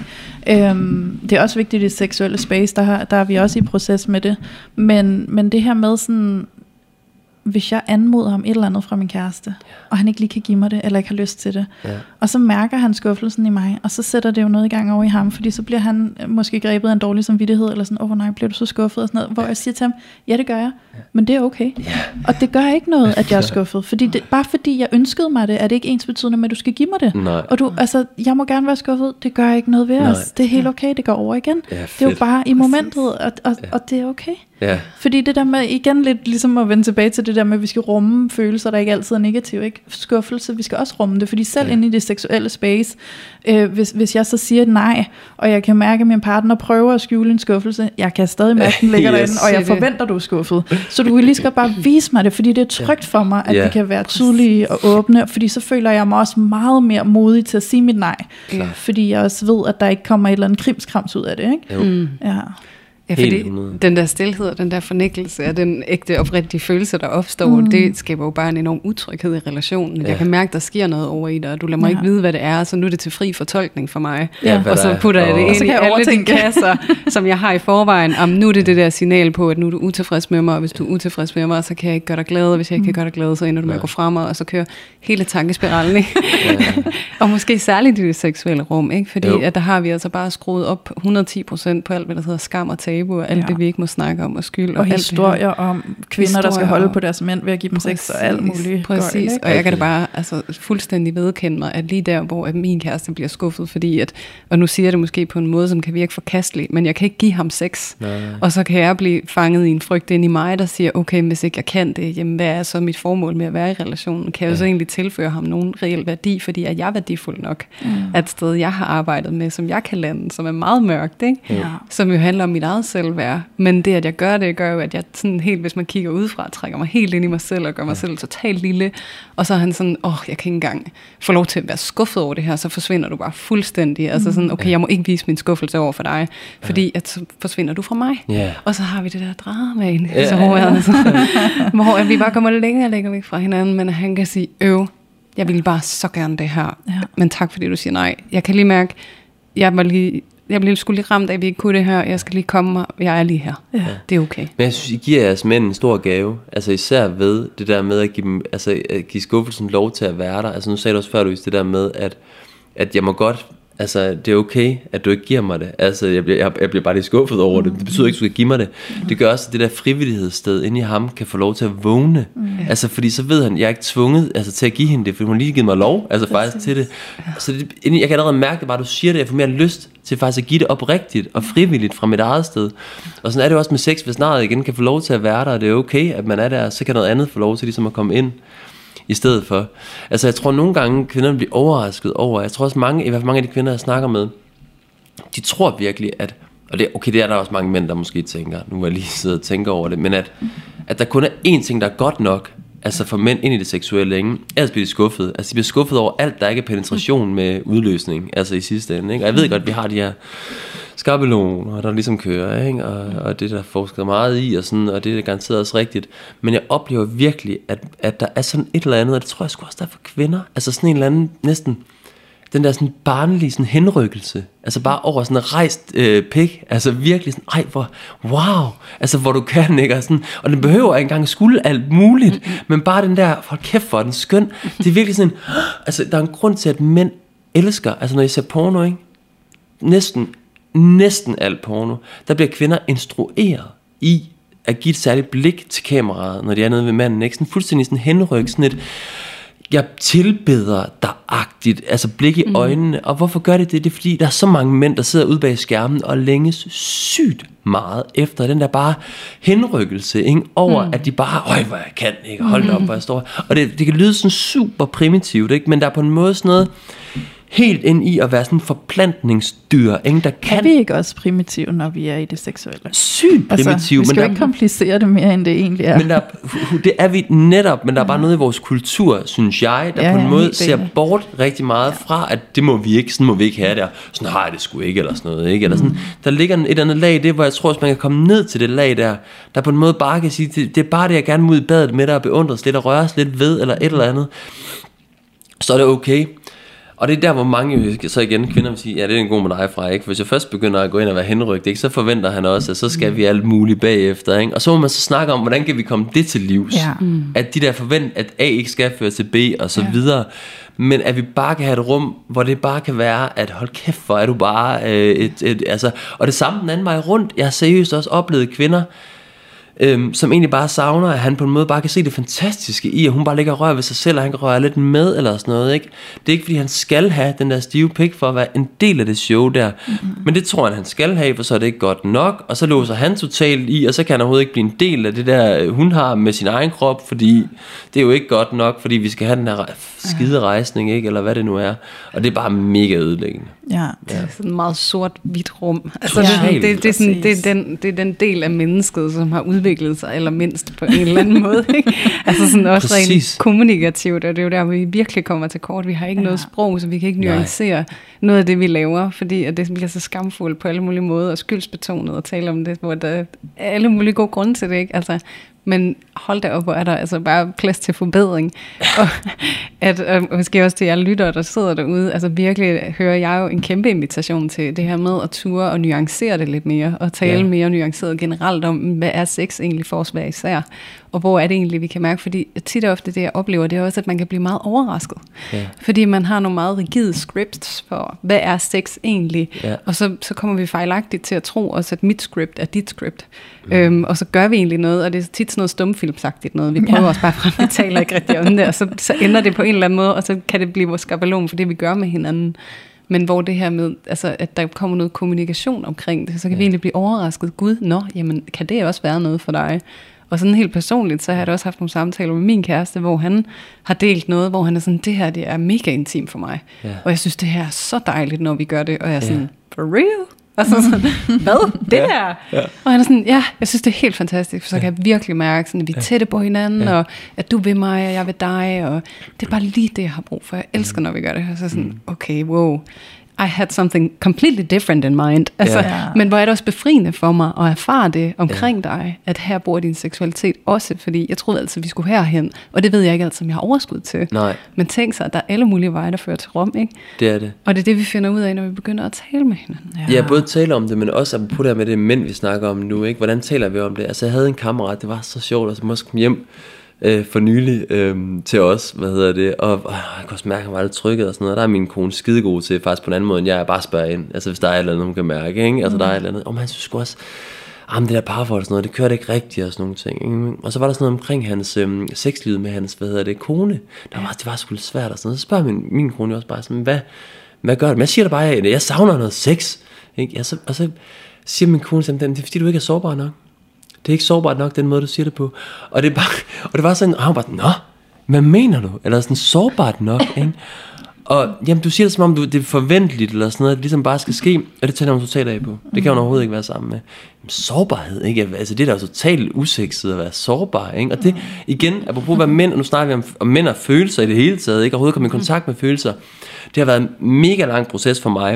Øhm, det er også vigtigt i seksuelle space, der, har, der er vi også i proces med det. Men, men det her med sådan, hvis jeg anmoder ham et eller andet fra min kæreste, ja. og han ikke lige kan give mig det, eller ikke har lyst til det, ja. og så mærker han skuffelsen i mig, og så sætter det jo noget i gang over i ham, fordi så bliver han måske grebet af en dårlig samvittighed, eller sådan, åh oh, nej, bliver du så skuffet, og sådan noget, hvor jeg siger til ham, ja det gør jeg, ja. men det er okay, ja. og det gør ikke noget, at jeg er skuffet, fordi det, bare fordi jeg ønskede mig det, er det ikke ens betydende med, at du skal give mig det, nej. og du, altså, jeg må gerne være skuffet, det gør ikke noget ved nej. os, det er helt okay, det går over igen, ja, det er jo bare i momentet, og, og, ja. og det er okay. Ja. Fordi det der med, igen lidt ligesom at vende tilbage til det der med, at vi skal rumme følelser, der ikke altid er negative, ikke? Skuffelse, vi skal også rumme det, fordi selv ja. inde i det seksuelle space, øh, hvis, hvis jeg så siger nej, og jeg kan mærke, at min partner prøver at skjule en skuffelse, jeg kan stadig mærke, den ligger yes. derinde, og jeg forventer, du er skuffet. Så du kan lige skal bare vise mig det, fordi det er trygt for mig, at ja. vi kan være tydelige og åbne, fordi så føler jeg mig også meget mere modig til at sige mit nej. Klar. Fordi jeg også ved, at der ikke kommer et eller andet krimskrams ud af det, ikke? Mm. Ja. Ja, fordi den der stilhed og den der fornægtelse af den ægte oprigtige følelse, der opstår, mm. det skaber jo bare en enorm utryghed i relationen. Ja. Jeg kan mærke, der sker noget over i dig, og du lader mig ja. ikke vide, hvad det er, så nu er det til fri fortolkning for mig. Ja. Og så putter jeg det ind i alle de kasser, som jeg har i forvejen. Om nu er det det der signal på, at nu er du utilfreds med mig, og hvis du er utilfreds med mig, så kan jeg ikke gøre dig glad, og hvis jeg ikke kan gøre dig glad, så ender du med at gå frem, og så kører hele tankespiralen. Ikke? Ja. Og måske særligt i det seksuelle rum, ikke? Fordi at der har vi altså bare skruet op hundrede og ti procent på alt, hvad der hedder skam og tabu. tabu, og alt ja. det, vi ikke må snakke om, og skyld. Og, og historier om kvinder, historier, der skal holde på deres mænd ved at give dem sex og alt muligt. Præcis, gøjl, og jeg kan da bare altså, fuldstændig vedkende mig, at lige der, hvor at min kæreste bliver skuffet, fordi at, og nu siger jeg det måske på en måde, som kan virke forkastelig, men jeg kan ikke give ham sex. Nej. Og så kan jeg blive fanget i en frygt ind i mig, der siger, okay, hvis ikke jeg kan det, jamen hvad er så mit formål med at være i relationen? Kan jeg jo ja. så egentlig tilføre ham nogen reel værdi, fordi at jeg er værdifuld nok? Mm. At sted, jeg har arbejdet med, som jeg kan lande, som er meget mørkt, ikke? Ja. Som jo handler om mit eget selvværd. Men det, at jeg gør det, gør jo, at jeg sådan helt, hvis man kigger udefra, trækker mig helt ind i mig selv, og gør mig ja. selv totalt lille. Og så er han sådan, åh, oh, jeg kan ikke engang få lov til at være skuffet over det her, så forsvinder du bare fuldstændig. Altså sådan, okay, jeg må ikke vise min skuffelse over for dig, fordi at så forsvinder du fra mig. Yeah. Og så har vi det der drama ind, yeah. så, hvor, altså, hvor vi bare kommer længere og længere væk fra hinanden, men han kan sige, øv, jeg vil bare så gerne det her, ja. men tak fordi du siger nej. Jeg kan lige mærke, jeg var lige, jeg blev sgu lige ramt af, at vi ikke kunne det her, jeg skal lige komme her, jeg er lige her. Ja. Det er okay. Men jeg synes, I giver jeres mænd en stor gave, altså især ved det der med at give dem, altså at give skuffelsen lov til at være der. Altså nu sagde du også før, Louise, det der med, at, at jeg må godt, altså det er okay, at du ikke giver mig det. Altså jeg bliver, jeg, jeg bliver bare lidt skuffet over det. Det betyder ikke, at du skal give mig det. Det gør også, at det der frivillighedssted inde i ham kan få lov til at vågne. Mm. Altså fordi så ved han, at jeg er ikke tvunget altså, til at give hende det, fordi hun lige givet mig lov, altså faktisk til det. Så det, jeg kan allerede mærke det bare, du siger det, jeg får mere lyst til faktisk at give det oprigtigt og frivilligt fra mit eget sted. Og sådan er det også med sex, hvis narret igen kan få lov til at være der, og det er okay, at man er der, så kan noget andet få lov til ligesom at komme ind i stedet for. Altså jeg tror nogle gange kvinderne bliver overrasket over, jeg tror også mange, i hvert fald mange af de kvinder jeg snakker med, de tror virkelig at, og det, okay, det er der også mange mænd der måske tænker, nu vil jeg lige sidde og tænke over det, men at, at der kun er én ting der er godt nok, altså for mænd ind i det seksuelle, ikke? Ellers bliver de skuffet. Altså de bliver skuffet over alt der ikke er penetration med udløsning, altså i sidste ende, ikke? Og jeg ved godt at vi har de her skabeloner, der ligesom kører, ikke? Og, og det der forsker meget i, og, sådan, og det er garanteret også rigtigt. Men jeg oplever virkelig, at, at der er sådan et eller andet, og det tror jeg sgu også der er for kvinder, altså sådan en eller anden, næsten, den der sådan barnlige sådan henrykkelse, altså bare over sådan en rejst øh, pik, altså virkelig sådan, ej hvor, wow, altså hvor du kan, ikke? Og, sådan, og den behøver ikke engang skulle alt muligt, mm-hmm. men bare den der, for kæft for den skøn, det er virkelig sådan, altså der er en grund til, at mænd elsker, altså når I ser porno, ikke? Næsten, næsten alt porno, der bliver kvinder instrueret i at give et særligt blik til kameraet, når de er nede ved manden, ikke? Sådan fuldstændig sådan henryk, sådan et, jeg tilbeder dig-agtigt, altså blik i øjnene. Mm. Og hvorfor gør det det? Det er fordi, der er så mange mænd, der sidder ude bag skærmen og længes sygt meget efter den der bare henrykkelse, ikke? Over, mm. at de bare, øj, hvor jeg kan, ikke? Hold op, hvor jeg står. Og det, det kan lyde sådan super primitivt, ikke? Men der er på en måde sådan noget helt ind i at være sådan en forplantningsdyr, ikke? Der kan... Er vi ikke også primitive, når vi er i det seksuelle? Sygt primitive. Altså, vi skal men jo ikke komplicere det mere, end det egentlig er. Men der, det er vi netop, men der er bare noget i vores kultur, synes jeg, der ja, på en måde ser det. bort rigtig meget ja. fra, at det må vi ikke, sådan må vi ikke have der. Sådan har jeg det sgu ikke, eller sådan noget, ikke? Eller sådan, mm. der ligger et andet lag i det, hvor jeg tror, at man kan komme ned til det lag der, der på en måde bare kan sige, det, det er bare det, jeg gerne må ud i badet med dig, og beundres lidt, og røres lidt ved, eller et eller andet. Så er det okay. Og det er der, hvor mange, så igen, kvinder vil sige, ja, det er en god med dig fra, ikke? For hvis jeg først begynder at gå ind og være henrygt, ikke? Så forventer han også, at så skal vi alt muligt bagefter, ikke? Og så må man så snakke om, hvordan kan vi komme det til livs? Ja. Mm. At de der forvent, at A ikke skal føre til B, og så ja. videre. Men at vi bare kan have et rum, hvor det bare kan være, at hold kæft, for er du bare øh, et, et, altså, og det samme den anden vej rundt. Jeg har seriøst også oplevet kvinder, Øhm, som egentlig bare savner, at han på en måde bare kan se det fantastiske i, at hun bare ligger og rører ved sig selv, og han kan røre lidt med, eller sådan noget, ikke? Det er ikke fordi han skal have den der stive pik for at være en del af det show der, mm-hmm. men det tror han, han skal have, for så er det ikke godt nok, og så låser han totalt i, og så kan han overhovedet ikke blive en del af det der, hun har med sin egen krop, fordi det er jo ikke godt nok, fordi vi skal have den her skide rejsning, ikke? Eller hvad det nu er, og det er bare mega ødelæggende. Ja, det er sådan et meget sort-hvidt rum. Altså, ja, det, det, det, er sådan, det, er den, det er den del af mennesket, som har udviklet sig allermindst på en eller anden måde, ikke? Altså sådan også Præcis. rent kommunikativt, og det er jo der, hvor vi virkelig kommer til kort. Vi har ikke ja. noget sprog, så vi kan ikke nuancere Nej. noget af det, vi laver, fordi at det bliver så skamfuldt på alle mulige måder, og skyldsbetonet at tale om det, hvor der er alle mulige gode grunde til det, ikke? Altså, men hold da op, hvor er der altså bare plads til forbedring. Og, at, og måske også til jer lyttere, der sidder derude, altså virkelig hører jeg jo en kæmpe invitation til det her med at ture og nuancere det lidt mere, og tale ja. mere nuanceret generelt om, hvad er sex egentlig for os hver især, og hvor er det egentlig, vi kan mærke, fordi tit og ofte det, jeg oplever, det er også, at man kan blive meget overrasket. Ja. Fordi man har nogle meget rigide scripts for, hvad er sex egentlig? Ja. Og så, så kommer vi fejlagtigt til at tro også, at mit script er dit script. Mm. Øhm, og så gør vi egentlig noget, og det er tit sådan noget stumfilmsagtigt noget. Vi prøver ja. også bare frem, vi taler ikke rigtig om det, og så, så ender det på en eller anden måde, og så kan det blive vores skabelon for det, vi gør med hinanden. Men hvor det her med, altså, at der kommer noget kommunikation omkring det, så kan ja. vi egentlig blive overrasket. Gud, nå, jamen, kan det også være noget for dig? Og sådan helt personligt, så har jeg også haft nogle samtaler med min kæreste, hvor han har delt noget, hvor han er sådan, det her, det er mega intimt for mig. Ja. Og jeg synes, det her er så dejligt, når vi gør det. Og jeg er sådan, ja. for real? Og så sådan, hvad? Det ja. der? Ja. Og han er sådan, ja, jeg synes, det er helt fantastisk, for så kan jeg virkelig mærke, sådan, at vi er tætte på hinanden, ja. og at du vil mig, og jeg vil dig, og det er bare lige det, jeg har brug for. Jeg elsker, når vi gør det. Og så sådan, okay, wow. I had something completely different in mind. Altså, ja. Men hvor er det også befriende for mig at erfare det omkring ja. dig, at her bor din seksualitet også, fordi jeg troede altid, vi skulle herhen, og det ved jeg ikke altid, om jeg har overskud til. Nej. Men tænk sig, at der er alle mulige veje, der fører til Rom, ikke? Det er det. Og det er det, vi finder ud af, når vi begynder at tale med hinanden. Ja, ja både tale om det, men også apropos det her med det mænd, vi snakker om nu, ikke? Hvordan taler vi om det? Altså, jeg havde en kammerat, det var så sjovt, og så måske kom hjem øh, for nylig øh, til os, hvad hedder det, og øh, jeg kan også mærke, at han var lidt trykket og sådan noget. Der er min kone skidegod til, faktisk på en anden måde, end jeg er bare spørger ind. Altså, hvis der er et eller andet, hun kan mærke, ikke? Altså, mm. der er et eller andet, og man synes sgu også, jamen det der parforhold og sådan noget, det kørte ikke rigtigt og sådan nogle ting, ikke? Og så var der sådan noget omkring hans øhm, sexliv med hans, hvad hedder det, kone. Der var, det var sgu lidt svært og sådan noget. Så spørger min, min kone også bare sådan, hvad, hvad gør det? Men jeg siger da bare, at jeg savner noget sex, ikke? Ja, så, og så siger min kone sådan, det er fordi du ikke er sårbar nok. Det er ikke sårbart nok, den måde du siger det på. Og det, er bare, og det var sådan, og han var bare, nå, hvad mener du? Eller sådan sårbart nok, ikke? Og jamen, du siger det som om du, det er forventeligt eller sådan noget, det ligesom bare skal ske, og det tager hun totalt af på. Det kan hun overhovedet ikke være sammen med. Jamen, sårbarhed, ikke? Altså det der er jo totalt usekset at være sårbar, ikke? Og det igen, apropos at være mænd, og nu snakker vi om, om mænd og følelser i det hele taget, ikke? Overhovedet komme i kontakt med følelser. Det har været en mega lang proces for mig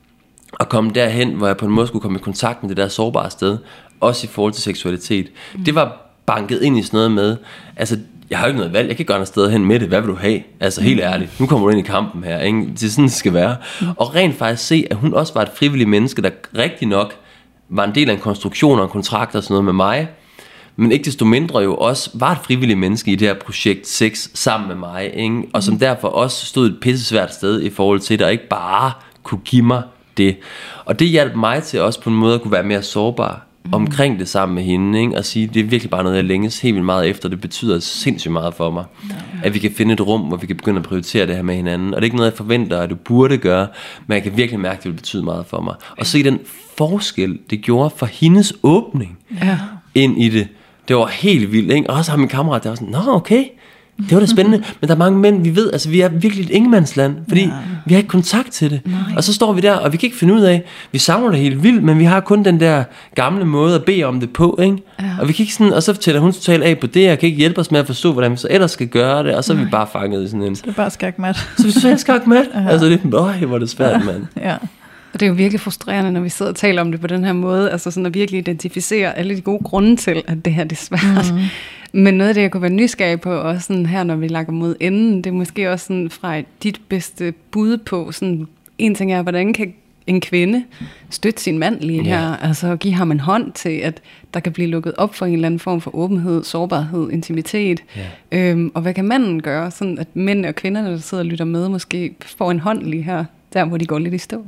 at komme derhen, hvor jeg på en måde skulle komme i kontakt med det der sårbare sted, også i forhold til seksualitet. Det var banket ind i sådan noget med, altså jeg har jo ikke noget valg, jeg kan ikke gøre noget sted hen med det, hvad vil du have? Altså helt ærligt, nu kommer du ind i kampen her, ikke? Det er sådan, det skal være. Og rent faktisk se, at hun også var et frivilligt menneske, der rigtig nok var en del af en konstruktion og en kontrakt og sådan noget med mig, men ikke desto mindre jo også var et frivilligt menneske i det her projekt sex sammen med mig, ikke? Og som derfor også stod et pissesvært sted i forhold til, der ikke bare kunne give mig det. Og det hjalp mig til også på en måde at kunne være mere sårbar omkring det sammen med hende, ikke? Og sige, det er virkelig bare noget, jeg længes helt vildt meget efter. Det betyder sindssygt meget for mig, ja. At vi kan finde et rum, hvor vi kan begynde at prioritere det her med hinanden. Og det er ikke noget, jeg forventer, at du burde gøre, men jeg kan virkelig mærke, at det vil betyde meget for mig. Og se den forskel, det gjorde for hendes åbning ja. Ind i det. Det var helt vildt, ikke? Og også har min kammerat, der var sådan, nå okay, det var da spændende. Men der er mange mænd, vi ved, altså vi er virkelig et ingenmandsland, fordi ja. Vi har ikke kontakt til det. Nej. Og så står vi der, og vi kan ikke finde ud af, vi savner det helt vildt, men vi har kun den der gamle måde at bede om det på, ikke? Ja. Og vi kan ikke sådan, og så tæller hun totalt af på det, og kan ikke hjælpe os med at forstå, hvordan vi så ellers skal gøre det, og så er vi bare fanget i sådan en... Så det er bare skakmat. Så vi så skakmat. Ja. Altså det er, øj, hvor er det svært, mand. Ja. Og det er jo virkelig frustrerende, når vi sidder og taler om det på den her måde, altså sådan at virkelig identificere alle de gode grunde til, at det her det er svært. Mm. Men noget af det, jeg kunne være nysgerrig på, også sådan her, når vi lakker mod enden, det er måske også sådan fra dit bedste bud på, sådan en ting er, hvordan kan en kvinde støtte sin mand lige her, yeah. altså give ham en hånd til, at der kan blive lukket op for en eller anden form for åbenhed, sårbarhed, intimitet. Yeah. Øhm, og hvad kan manden gøre, sådan at mænd og kvinderne, der sidder og lytter med, måske får en hånd lige her, der hvor de går lidt i stå?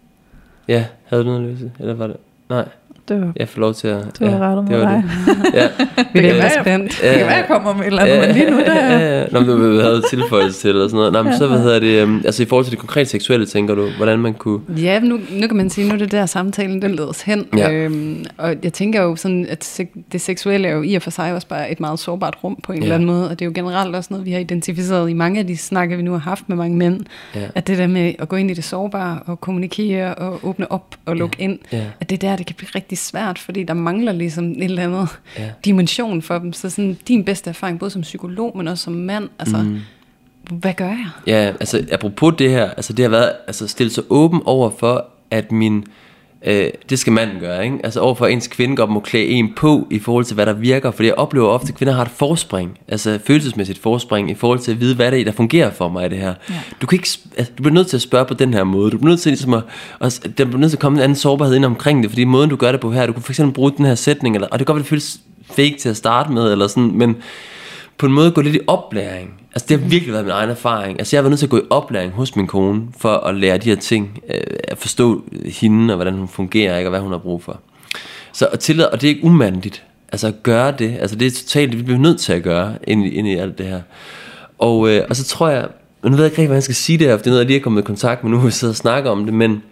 Ja, havde du noget at løse? Eller var det? Nej. Det var, jeg får lov til at... Du har ja, rettet med dig. Ja. Det kan være spændt. Det kan være, jeg kommer med et eller andet, men lige nu der... Ja, ja. Nå, men du havde tilføjelse til eller sådan noget. Nå, men så, hvad hedder det... Um, altså i forhold til det konkrete seksuelle, tænker du, hvordan man kunne... Ja, nu, nu kan man sige, nu er det der samtalen, den leder os hen. Ja. Øhm, og jeg tænker jo sådan, at det seksuelle er jo i og for sig også bare et meget sårbart rum på en ja. Eller anden måde. Og det er jo generelt også noget, vi har identificeret i mange af de snakker, vi nu har haft med mange mænd. Ja. At det der med at gå ind i det sårbare og kommunikere og åbne op og lukke ja. Ind, ja. At det der, det kan blive rigtig svært, fordi der mangler ligesom en eller anden ja. Dimension for dem. Så sådan din bedste erfaring, både som psykolog, men også som mand, altså, mm. hvad gør jeg? Ja, altså apropos det her, altså det har været, altså stille sig åben over for, at min, øh, det skal manden gøre, ikke? Altså overfor ens kvinde godt må klæde en på, i forhold til hvad der virker, fordi jeg oplever ofte, at kvinder har et forspring, altså følelsesmæssigt forspring, i forhold til at vide, hvad det er, der fungerer for mig i det her. Ja. Du kan ikke, altså, du bliver nødt til at spørge på den her måde, du bliver nødt til ligesom at, at der bliver nødt til at komme en anden sårbarhed ind omkring det, fordi måden du gør det på her, du kan for eksempel bruge den her sætning, eller, og det kan godt føles fake til at starte med, eller sådan, men på en måde gå lidt i oplæring. Altså det har virkelig været min egen erfaring. Altså jeg har været nødt til at gå i oplæring hos min kone, for at lære de her ting, øh, at forstå hende, og hvordan hun fungerer, ikke, og hvad hun har brug for. Så at tillade, og det er ikke umandigt, altså at gøre det, altså det er totalt, det vi bliver nødt til at gøre, ind i, ind i alt det her. Og, øh, og så tror jeg, og nu ved jeg ikke rigtig, hvad jeg skal sige det her, for det er noget, jeg lige er kommet i kontakt med nu, hvor vi sidder og snakker om det, men,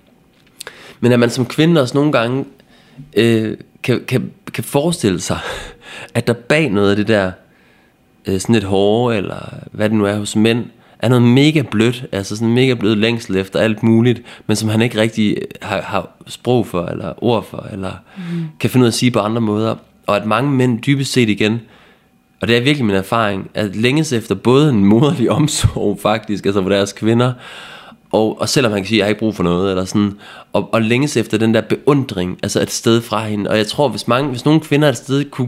men at man som kvinde også nogle gange øh, kan, kan, kan forestille sig, at der bag noget af det der, øh, sådan et hårde, eller hvad det nu er hos mænd, er noget mega blødt, altså sådan mega blødt længsel efter alt muligt, men som han ikke rigtig har, har sprog for, eller ord for, eller mm. kan finde ud af at sige på andre måder. Og at mange mænd dybest set igen, og det er virkelig min erfaring, at længes efter både en moderlig omsorg faktisk, altså for deres kvinder, og, og selvom han kan sige, at jeg har ikke brug for noget, eller sådan, og, og længes efter den der beundring, altså et sted fra hende. Og jeg tror, hvis, mange, hvis nogle kvinder et sted kunne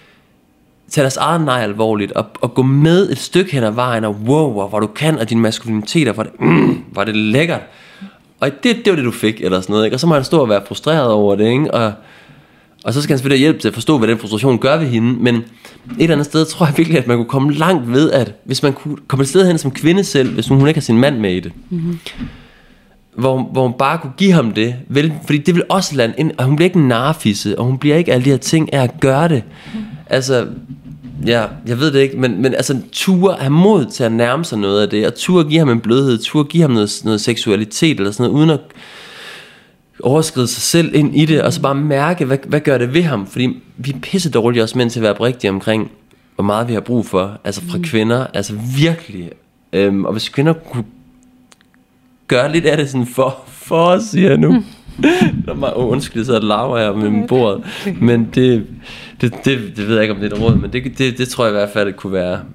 tage deres eget nej alvorligt, og, og gå med et stykke hen ad vejen, og wow, hvor du kan, og din maskulinitet, og hvor det, mm, hvor det lækkert. Og det, det var det, du fik, eller sådan noget, ikke? Og så må han stå og være frustreret over det, ikke? Og, og så skal han selvfølgelig hjælpe til at forstå, hvad den frustration gør ved hende. Men et eller andet sted, tror jeg virkelig, at man kunne komme langt ved, at hvis man kunne komme et sted hen som kvinde selv, hvis hun ikke har sin mand med i det, mm-hmm. hvor, hvor hun bare kunne give ham det, vel, fordi det vil også lande ind, og hun bliver ikke en narfisse, og hun bliver ikke alle de her ting af at gøre det. Mm. Altså, ja, jeg ved det ikke, men, men altså ture have mod til at nærme sig noget af det, og ture give ham en blødhed, ture give ham noget, noget seksualitet eller sådan noget, uden at overskride sig selv ind i det, og så bare mærke, hvad, hvad gør det ved ham, fordi vi er pisse dårlige også mænd til at være oprigtige omkring, hvor meget vi har brug for, altså fra mm. kvinder, altså virkelig, øhm, og hvis kvinder kunne gøre lidt af det sådan for, for os, siger jeg nu, mm. Meget, oh, undskyld, så laver jeg med min bordet. Men det, det, det, det ved jeg ikke, om det er et råd, men det, det, det tror jeg i hvert fald, det kunne være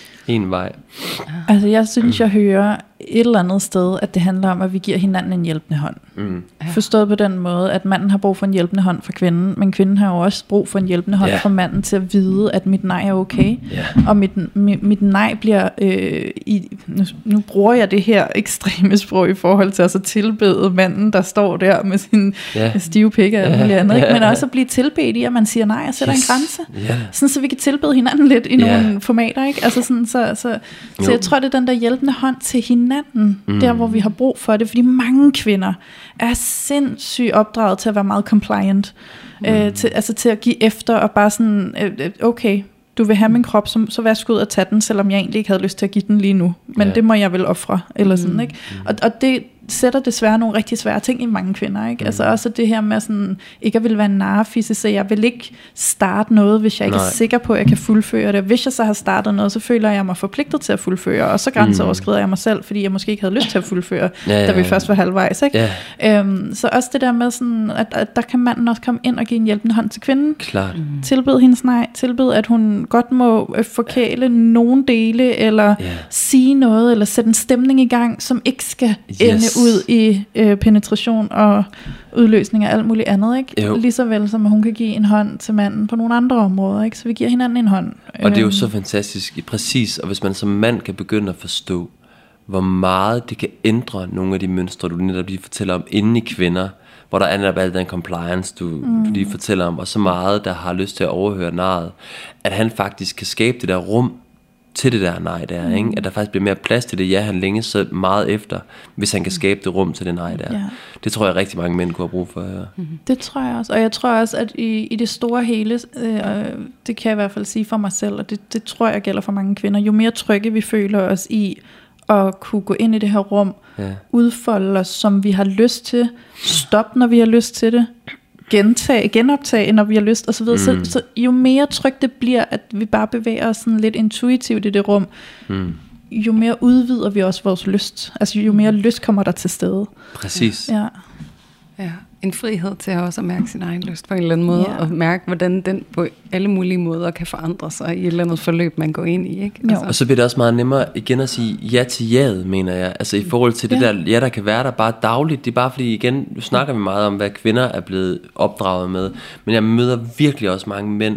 en vej. Altså jeg synes, jeg hører et eller andet sted, at det handler om, at vi giver hinanden en hjælpende hånd. Mm. Forstået på den måde, at manden har brug for en hjælpende hånd fra kvinden, men kvinden har jo også brug for en hjælpende hånd yeah. fra manden til at vide, at mit nej er okay. Yeah. Og mit, mit, mit nej bliver, øh, i, nu, nu bruger jeg det her ekstreme sprog i forhold til at så tilbede manden, der står der med sin yeah. stive pik og alt muligt andet, ikke? Men også at blive tilbedt i, at man siger nej og sætter yes. en grænse. Yeah. Sådan så vi kan tilbede hinanden lidt i yeah. nogle formater, ikke? Altså sådan, så, så, så jeg tror, det er den der hjælpende hånd til hinanden, Mm. der hvor vi har brug for det, fordi mange kvinder er sindssygt opdraget til at være meget compliant, mm. øh, til, altså til at give efter og bare sådan, øh, okay, du vil have min krop, så, så værsgo ud og tage den, selvom jeg egentlig ikke havde lyst til at give den lige nu, men yeah. det må jeg vel ofre, eller sådan, mm. ikke? Og, og det sætter desværre nogle rigtig svære ting i mange kvinder, ikke? Mm. Altså også det her med sådan, ikke at vil være en narfisse, så jeg vil ikke starte noget, hvis jeg ikke Nej. er sikker på, at jeg kan fuldføre det. Hvis jeg så har startet noget, så føler jeg mig forpligtet til at fuldføre, og så grænseoverskrider mm. jeg mig selv, fordi jeg måske ikke havde lyst til at fuldføre, ja, ja, da vi først var halvvejs, ikke? Ja. Øhm, så også det der med sådan, at, at der kan manden også komme ind og give en hjælpende hånd til kvinden. Klart. Mm. Tilbed hendes nej, tilbed at hun godt må forkæle nogle dele, eller yeah. sige noget, eller sætte en stemning i gang, som ikke skal yes. ende ud i øh, penetration og udløsning af alt muligt andet, ikke? Jo. Lige så vel som at hun kan give en hånd til manden på nogle andre områder, ikke? Så vi giver hinanden en hånd. Og det er jo så fantastisk, præcis, og hvis man som mand kan begynde at forstå, hvor meget det kan ændre nogle af de mønstre, du netop lige fortæller om inde i kvinder, hvor der er netop al den compliance, du, mm. du lige fortæller om, og så meget, der har lyst til at overhøre narret, at han faktisk kan skabe det der rum til det der nej der, mm. ikke? At der faktisk bliver mere plads til det, ja, han længes så meget efter, hvis han kan skabe det rum til det nej der. Ja. Det tror jeg rigtig mange mænd kunne have brug for. Ja. Mm-hmm. Det tror jeg også, og jeg tror også, at i, i det store hele, øh, det kan jeg i hvert fald sige for mig selv, og det, det tror jeg gælder for mange kvinder, jo mere trygge vi føler os i, at kunne gå ind i det her rum, ja. udfolde os, som vi har lyst til, stoppe, når vi har lyst til det, gentage, genoptage, når vi har lyst, og så videre. Mm. Så, så jo mere trygt det bliver, at vi bare bevæger os sådan lidt intuitivt i det rum, mm. jo mere udvider vi også vores lyst. Altså jo mere lyst kommer der til stede. Præcis. Ja. Ja. En frihed til at også at mærke sin egen lyst på en eller anden måde, yeah. og mærke, hvordan den på alle mulige måder kan forandre sig i et eller andet forløb, man går ind i, ikke? Altså. Og så bliver det også meget nemmere igen at sige ja til jaet, mener jeg. Altså i forhold til det yeah. der ja, der kan være der bare dagligt. Det er bare fordi, igen, nu snakker vi meget om, hvad kvinder er blevet opdraget med, men jeg møder virkelig også mange mænd,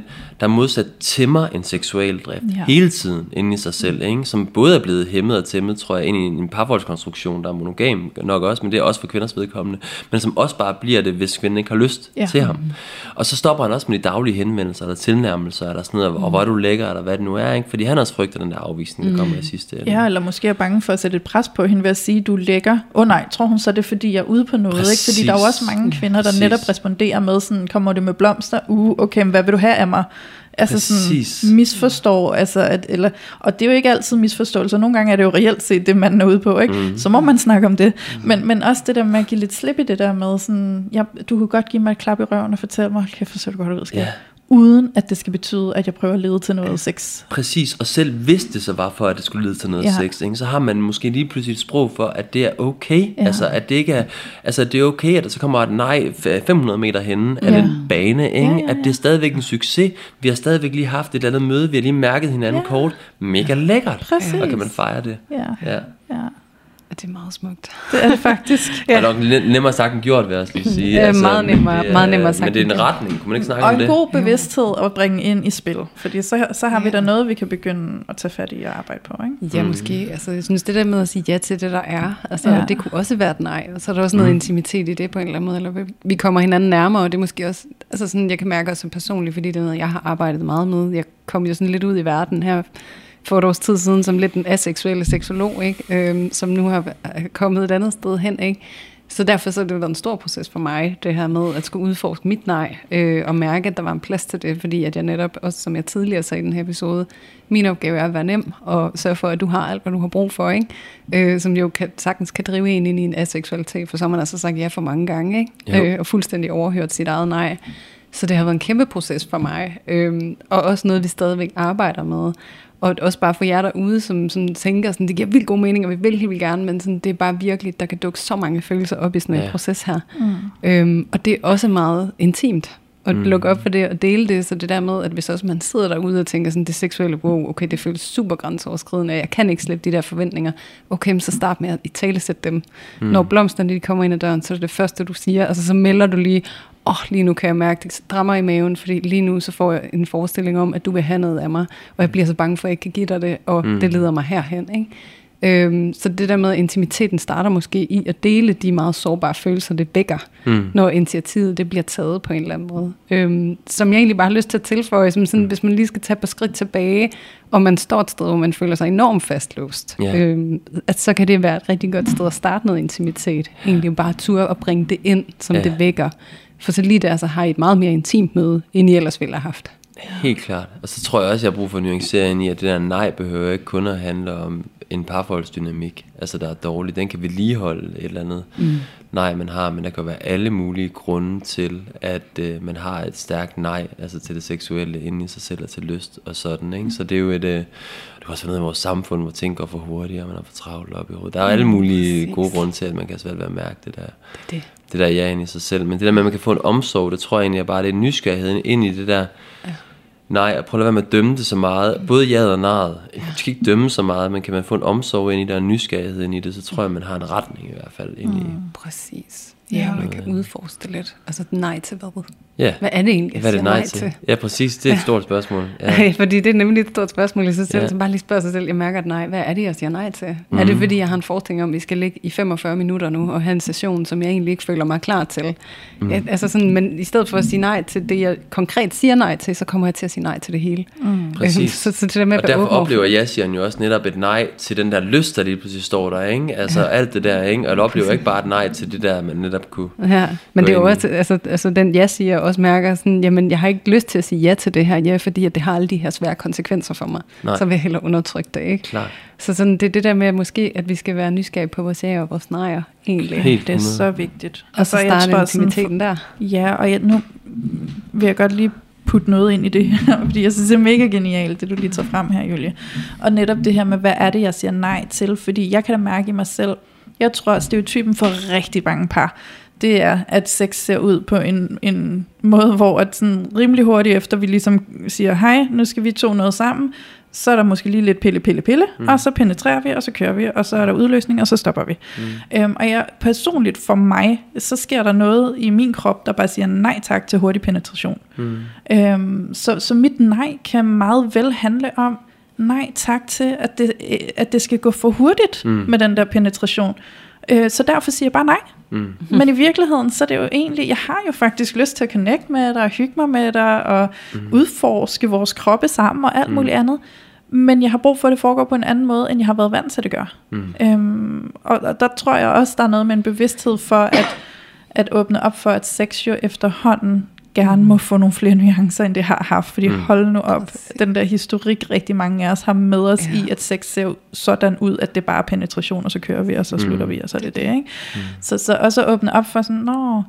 der modsat tæmmer en seksuel drift Ja. hele tiden inde i sig selv, ikke? Som både er blevet hæmmet og tæmmet, tror jeg, ind i en parforholdskonstruktion, der er monogam nok også, men det er også for kvinders vedkommende, men som også bare bliver det, hvis kvinden ikke har lyst Ja. til ham. Og så stopper han også med de daglige henvendelser, eller tilnærmelser, eller sådan noget, og hvor er du lækker, eller hvad det nu er, ikke? Fordi han også frygter den der afvisning, der kommer i sidste ende. Ja, eller måske er bange for at sætte et pres på hende ved at sige, du er lækker. Åh oh, nej, tror hun så, det er fordi, jeg er ude på noget, Præcis. ikke? Fordi der er jo også mange kvinder, der Præcis. netop responderer med sådan, kommer det med blomster? Uh, okay, men hvad vil du have af mig? Altså Præcis. sådan misforstår, altså at, eller, og det er jo ikke altid misforståelse, nogle gange er det jo reelt set det, man er ude på, ikke? Mm. Så må man snakke om det, mm. men, men også det der med at give lidt slip i det der med sådan, ja, du kunne godt give mig et klap i røven og fortælle mig, kæft, så du godt ud, skal Ja. uden at det skal betyde, at jeg prøver at lede til noget sex. Præcis, og selv hvis det så var for, at det skulle lede til noget Ja. sex, ikke, så har man måske lige pludselig et sprog for, at det er okay. Ja. Altså, at det ikke er, altså, det er okay, at der så kommer et nej fem hundrede meter henne af Ja. den bane, ikke? Ja, ja, ja. At det er stadigvæk en succes. Vi har stadigvæk lige haft et eller andet møde, vi har lige mærket hinanden Ja. kort. Mega lækkert. Præcis. Og kan man fejre det. Ja, Ja. ja. Det er meget smukt. Det er det faktisk. Ja. Og nok nem- nemmere sagt end gjort, vil jeg lige sige. Ja, meget nemmere- det er- meget nemmere sagt Men det er end en gjort. retning, kunne man ikke snakke Og om en det? god bevidsthed at bringe ind i spil. Fordi så, så har vi Ja. da noget, vi kan begynde at tage fat i og arbejde på. Ikke? Ja, måske. Altså, jeg synes, det der med at sige ja til det, der er, altså, Ja. ja. det kunne også være et nej. Og så er der også noget mm. intimitet i det på en eller anden måde. Eller vi- vi kommer hinanden nærmere, og det er måske også, altså sådan, jeg kan mærke også personligt, fordi det er noget, jeg har arbejdet meget med. Jeg kom jo sådan lidt ud i verden her for et års tid siden, som lidt en aseksuelle seksolog, ikke? Øhm, som nu har er kommet et andet sted hen, ikke? Så derfor så er det jo været en stor proces for mig, det her med at skulle udforske mit nej, øh, og mærke, at der var en plads til det, fordi at jeg netop, også som jeg tidligere sagde i den her episode, min opgave er at være nem, og sørge for, at du har alt, hvad du har brug for, ikke? Øh, som jo kan, sagtens kan drive en ind i en aseksualitet, for så har man altså sagt ja for mange gange, ikke? Øh, og fuldstændig overhørt sit eget nej. Så det har været en kæmpe proces for mig, øh, og også noget, vi stadigvæk arbejder med. Og også bare for jer derude, som, som tænker, sådan, det giver vildt god mening, og vi vil helt vildt gerne, men sådan, det er bare virkelig, der kan dukke så mange følelser op i sådan en Ja. proces her. Mm. Øhm, og det er også meget intimt at Mm. lukke op for det og dele det, så det der med, at hvis også man sidder derude og tænker sådan, det seksuelle, wow, okay, det føles super grænseoverskridende, jeg kan ikke slippe de der forventninger, okay, så start med at italesætte dem. Mm. Når blomsterne de kommer ind ad døren, så er det det første, du siger, altså så melder du lige, åh, oh, lige nu kan jeg mærke, det strammer i maven, fordi lige nu så får jeg en forestilling om, at du vil have noget af mig, og jeg bliver så bange for, at jeg ikke kan give dig det, og mm. det leder mig herhen, ikke? Øhm, så det der med, at intimiteten starter måske i at dele de meget sårbare følelser, det vækker, mm. når initiativet det bliver taget på en eller anden måde. Øhm, som jeg egentlig bare har lyst til at tilføje, som sådan, mm. hvis man lige skal tage på skridt tilbage, og man står et sted, hvor man føler sig enormt fastlåst, Yeah. øhm, at så kan det være et rigtig godt sted at starte noget intimitet. Egentlig bare ture og bringe det ind, som Ja. det vækker. For så lige der, så har I et meget mere intimt møde, end I ellers ville have haft. Helt klart. Og så tror jeg også, jeg har brug for nuancering i, at det der nej behøver ikke kun at handle om en parforholdsdynamik, altså der er dårlig. Den kan vedligeholde et eller andet mm. nej, man har, men der kan være alle mulige grunde til, at øh, man har et stærkt nej, altså til det seksuelle inde i sig selv og til lyst og sådan, ikke? Så det er jo et, øh, det kan også være noget i vores samfund, hvor ting går for hurtigt, og man er for travlt op i hovedet. Der er alle mulige Præcis. gode grunde til, at man kan svært være at mærke det der. Det er det. Det der ja ind i sig selv. Men det der med, at man kan få en omsorg, det tror jeg egentlig er bare, det er nysgerrigheden ind i det der. Ja. Nej, og prøv at lade være med at dømme det så meget. Både ja og nej. Du skal ikke dømme så meget, men kan man få en omsorg ind i det, og nysgerrighed ind i det, så tror jeg, man har en retning i hvert fald ind i. Mm, præcis. Ja, man kan udforske det lidt. Altså nej til hvad? Ja. Hvad er det egentlig, jeg Hvad er det siger nej, nej til? til? Ja, præcis. Det er et stort spørgsmål. Ja. Ja. Fordi det er nemlig et stort spørgsmål i sig selv, Ja. så bare lige spørge sig selv, jeg mærker et nej, hvad er det, jeg siger nej til? Mm. Er det fordi, jeg har en forestilling om, at vi skal ligge i femogfyrre minutter nu, og have en session, som jeg egentlig ikke føler mig klar til? Mm. Ja, altså sådan, men i stedet for at sige nej til det, jeg konkret siger nej til, så kommer jeg til at sige nej til det hele. Mm. Præcis. så, så det der med Og at være derfor åben over- oplever jeg jo også netop et nej til den der lyst, der lige pludselig står der, ikke? Altså ja. alt det der, ikke? Og jeg oplever ikke bare et nej til det der, man netop kunne. Ja, men gå det er jo ind i. også, altså, altså den jeg siger, også mærker sådan, jamen jeg har ikke lyst til at sige ja til det her, ja, fordi at det har alle de her svære konsekvenser for mig. Nej. Så vil jeg hellere undertrykke det, ikke? Klar. Så sådan, det er det der med, at måske, at vi skal være nysgerrige på vores ja og vores nejer, egentlig. Helt Det er hundrede. så vigtigt. Og så jeg starte tror sådan intimiteten der. Ja, og jeg, nu vil jeg godt lige putte noget ind i det her, fordi jeg synes, det er mega genialt, det du lige tager frem her, Julie. Og netop det her med, hvad er det, jeg siger nej til? Fordi jeg kan da mærke i mig selv, jeg tror, at stereotypen for rigtig mange par, det er, at sex ser ud på en, en måde, hvor at sådan rimelig hurtigt efter, vi ligesom siger, hej, nu skal vi to noget sammen, så er der måske lige lidt pille, pille, pille, mm. og så penetrerer vi, og så kører vi, og så er der udløsning, og så stopper vi. Mm. Øhm, og jeg, personligt for mig, så sker der noget i min krop, der bare siger nej tak til hurtig penetration. Mm. Øhm, så, så mit nej kan meget vel handle om, nej tak til, at det, at det skal gå for hurtigt mm. med den der penetration. Øh, så derfor siger jeg bare nej. Mm. Men i virkeligheden, så er det jo egentlig, jeg har jo faktisk lyst til at connect med dig, og hygge mig med dig, og mm. udforske vores kroppe sammen, og alt mm. muligt andet. Men jeg har brug for, at det foregår på en anden måde, end jeg har været vant til at det gør. Mm. Øhm, og, og der tror jeg også, der er noget med en bevidsthed for, at, at åbne op for, at sex jo efterhånden gerne må få nogle flere nuancer, end det har haft. Fordi mm. hold nu op, den der historik, rigtig mange af os har med os ja. i, at sex ser sådan ud, at det bare er penetration, og så kører vi, og så slutter mm. vi, og så er det det, ikke? Mm. Så, så også åbne op for sådan, nå,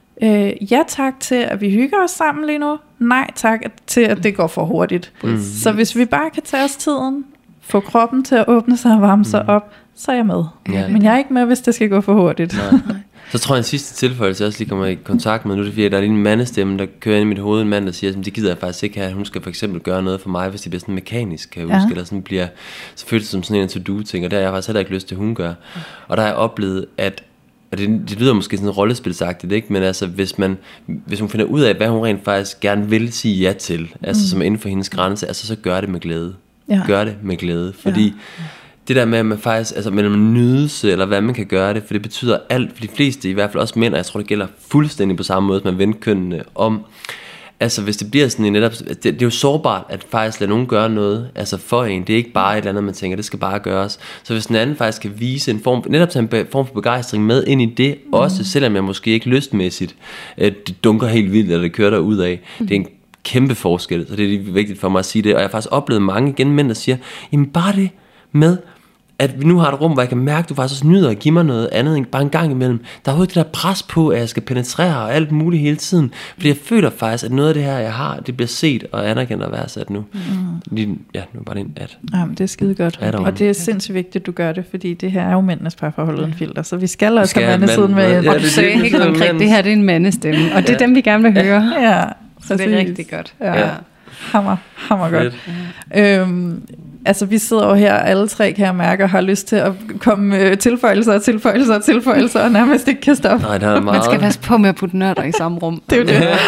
øh, ja tak til, at vi hygger os sammen lige nu. Nej tak til, at det går for hurtigt. Mm. Så hvis vi bare kan tage os tiden, få kroppen til at åbne sig og varme mm. sig op, så er jeg med. Ja. Men jeg er ikke med, hvis det skal gå for hurtigt. Nej. Så tror jeg en sidste tilføjelse, jeg også lige kommer i kontakt med nu, det er fordi, der er lige en mandestemme, der kører ind i mit hoved, en mand, der siger, at det gider jeg faktisk ikke have, at hun skal for eksempel gøre noget for mig, hvis det bliver sådan mekanisk, kan jeg huske, ja. eller sådan bliver, så føles det som sådan en to-do-ting, og der har jeg faktisk heller ikke lyst til, at hun gør. Og der har jeg oplevet, at, og det, det lyder måske sådan rollespilsagtigt, ikke? Men altså, hvis, man, hvis hun finder ud af, hvad hun rent faktisk gerne vil sige ja til, altså mm. som er inden for hendes grænse, altså så gør det med glæde. Ja. Gør det med glæde, fordi... Ja. Det der med, at man faktisk, altså med en nydelse, eller hvad man kan gøre det, for det betyder alt, for de fleste, i hvert fald også mænd, og jeg tror, det gælder fuldstændig på samme måde, som man vender kønnene om, altså hvis det bliver sådan en netop, det, det er jo sårbart, at faktisk lade nogen gøre noget, altså for en, det er ikke bare et eller andet, man tænker, det skal bare gøres, så hvis den anden faktisk kan vise en form, netop tage en form for begejstring med ind i det, mm. også selvom jeg måske ikke lystmæssigt, det dunker helt vildt, eller det kører der ud af, mm. det er en kæmpe forskel, så det er vigtigt for mig at sige det, og jeg har faktisk oplevet mange igen mænd, der siger, jamen bare det med, at vi nu har et rum, hvor jeg kan mærke, at du faktisk også nyder at give mig noget andet end bare en gang imellem. Der er overhovedet det der pres på, at jeg skal penetrere og alt muligt hele tiden. Fordi jeg føler faktisk, at noget af det her, jeg har, det bliver set og anerkendt og værdsat nu. Mm. Lige, ja, nu var det en at. Jamen, det er skide godt. Og det er sindssygt vigtigt, at du gør det, fordi det her er jo mændenes parforhold uden filter. Så vi skal også have mandesiden med. Ja, og du sagde helt konkret, det her det er en mandestemme. Og det er ja. dem, vi gerne vil høre. Ja, så det er rigtig godt. Ja. Ja. Hammer, hammer godt. Ja. Øhm, altså vi sidder jo her alle tre, kan jeg mærke, og har lyst til at komme med tilføjelser og tilføjelser og tilføjelser, og nærmest ikke kan stoppe. Nej, der er meget. Man skal passe på med at putte nørder i samme rum. Det er jo det.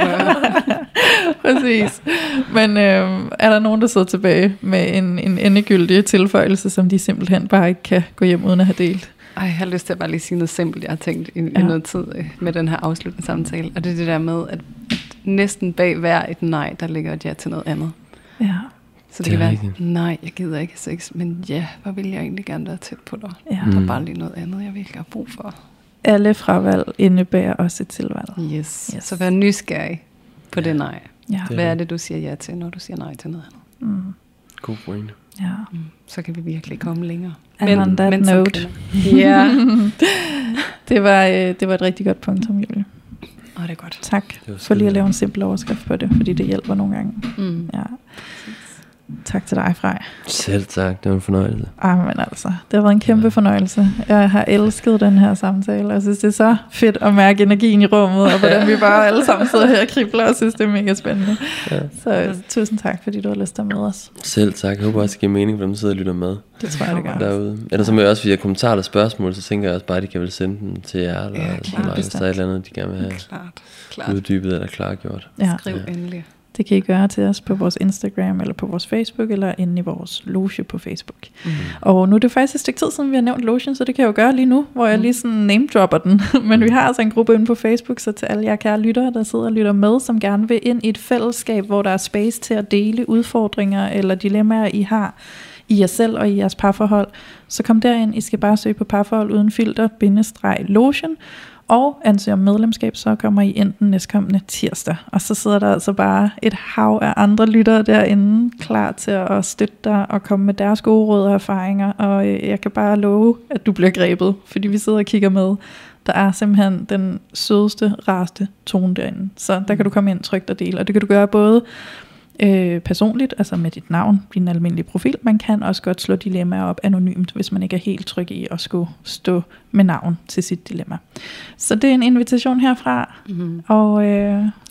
Præcis. Men øhm, er der nogen, der sidder tilbage med en, en endegyldig tilføjelse, som de simpelthen bare ikke kan gå hjem uden at have delt? Ej, jeg har lyst til at bare lige sige noget simpelt, jeg har tænkt i, ja. i noget tid med den her afsluttende samtale, og det er det der med, at næsten bag hver et nej, der ligger et ja til noget andet. Ja. Så det, det kan være, rigtigt. nej, jeg gider ikke sex, men ja, hvor vil jeg egentlig gerne være tæt på dig? Ja. Der er bare lige noget andet, jeg virkelig har brug for. Alle fravalg indebærer også et tilvalg. Yes. yes. Så vær nysgerrig på det nej. Ja. Hvad er det, du siger ja til, når du siger nej til noget andet? Mm. God pointe. Ja. Mm. Så kan vi virkelig komme længere. And on that men note. Ja. det, var, det var et rigtig godt punkt, Tom Julie. Åh, oh, det er godt. Tak for lige at lave en simpel overskrift på det, fordi det hjælper nogle gange. Mm. Ja. Tak til dig, Frej. Selv tak, det var en fornøjelse. Ah, men altså, det har været en kæmpe ja. fornøjelse. Jeg har elsket den her samtale, og jeg synes, det er så fedt at mærke energien i rummet, og hvordan vi bare alle sammen sidder her og kribler, og synes, det er mega spændende. Ja. Så ja. tusind tak, fordi du har lyst til at med os. Selv tak. Jeg håber også, det giver mening for dem, der sidder og lytter med. Det tror jeg, det gør. Derude. Ellers så må jeg også, hvis jeg har kommentarer eller spørgsmål, så tænker jeg også bare, at de kan vel sende dem til jer, eller, ja, klar, eller hvis der er et eller andet, de gerne vil have klart, klart. uddybet eller klargjort. Ja. Skriv ja. endelig. Det kan I gøre til os på vores Instagram, eller på vores Facebook, eller inde i vores loge på Facebook. Mm. Og nu er det faktisk et stykke tid siden, vi har nævnt logen, så det kan jeg jo gøre lige nu, hvor jeg lige sådan name-dropper den. Men vi har altså en gruppe inde på Facebook, så til alle jer kære lyttere, der sidder og lytter med, som gerne vil ind i et fællesskab, hvor der er space til at dele udfordringer eller dilemmaer, I har i jer selv og i jeres parforhold, så kom derind. I skal bare søge på parforhold uden filter, bindestreg lotion, og ansøger om medlemskab, så kommer I ind den næstkommende tirsdag. Og så sidder der altså bare et hav af andre lyttere derinde, klar til at støtte dig og komme med deres gode råd og erfaringer. Og jeg kan bare love, at du bliver grebet, fordi vi sidder og kigger med. Der er simpelthen den sødeste, rareste tone derinde. Så der kan du komme ind trygt og dele. Og det kan du gøre både Øh, personligt, altså med dit navn, din almindelige profil. Man kan også godt slå dilemmaer op anonymt, hvis man ikke er helt tryg i at skulle stå med navn til sit dilemma. Så det er en invitation herfra, mm-hmm. og øh,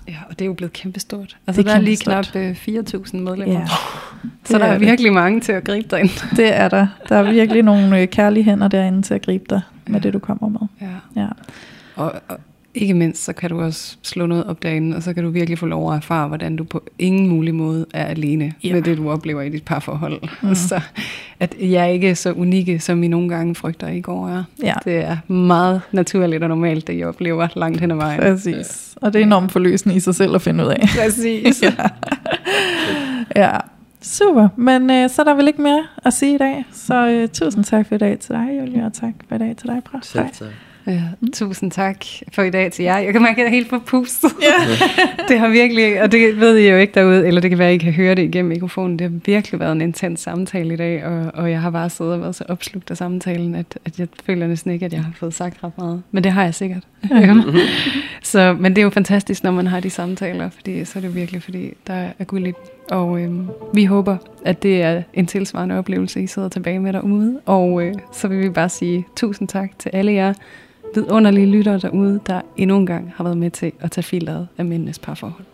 Ja, og det er jo blevet kæmpestort. Altså, er der er lige kæmpestort. knap øh, fire tusind medlemmer. Ja, så der er, er virkelig det. mange til at gribe dig ind. Det er der. Der er virkelig nogle øh, kærlige hænder derinde til at gribe dig med Ja. det, du kommer med. Ja. Ja. Og, og ikke mindst, så kan du også slå noget op derinde, og så kan du virkelig få lov at erfare, hvordan du på ingen mulig måde er alene Ja. med det, du oplever i dit parforhold. Mm. Så at jeg ikke er så unikke, som I nogle gange frygter, I går er. Ja. Det er meget naturligt og normalt, det I oplever langt hen ad vejen. Præcis. Og det er enormt forløsende i sig selv at finde ud af. Præcis. ja. ja. Super. Men øh, så er der vel ikke mere at sige i dag. Så øh, tusind tak for i dag til dig, Julie, og tak for i dag til dig, Bra. Selv tak. Ja, tusind tak for i dag til jer. Jeg kan mærke, at jeg er helt forpustet. Ja. Det har virkelig, og det ved I jo ikke derude, eller det kan være, at I kan høre det igennem mikrofonen. Det har virkelig været en intens samtale i dag, og, og jeg har bare siddet og været så opslugt af samtalen, at, at jeg føler næsten ikke, at jeg har fået sagt ret meget. Men det har jeg sikkert. så, men det er jo fantastisk, når man har de samtaler, fordi så er det virkelig, fordi der er guld i dem. Og øhm, vi håber, at det er en tilsvarende oplevelse, I sidder tilbage med derude. Og øh, så vil vi bare sige tusind tak til alle jer vidunderlige lyttere derude, der endnu en gang har været med til at tage filteret af mændenes parforhold.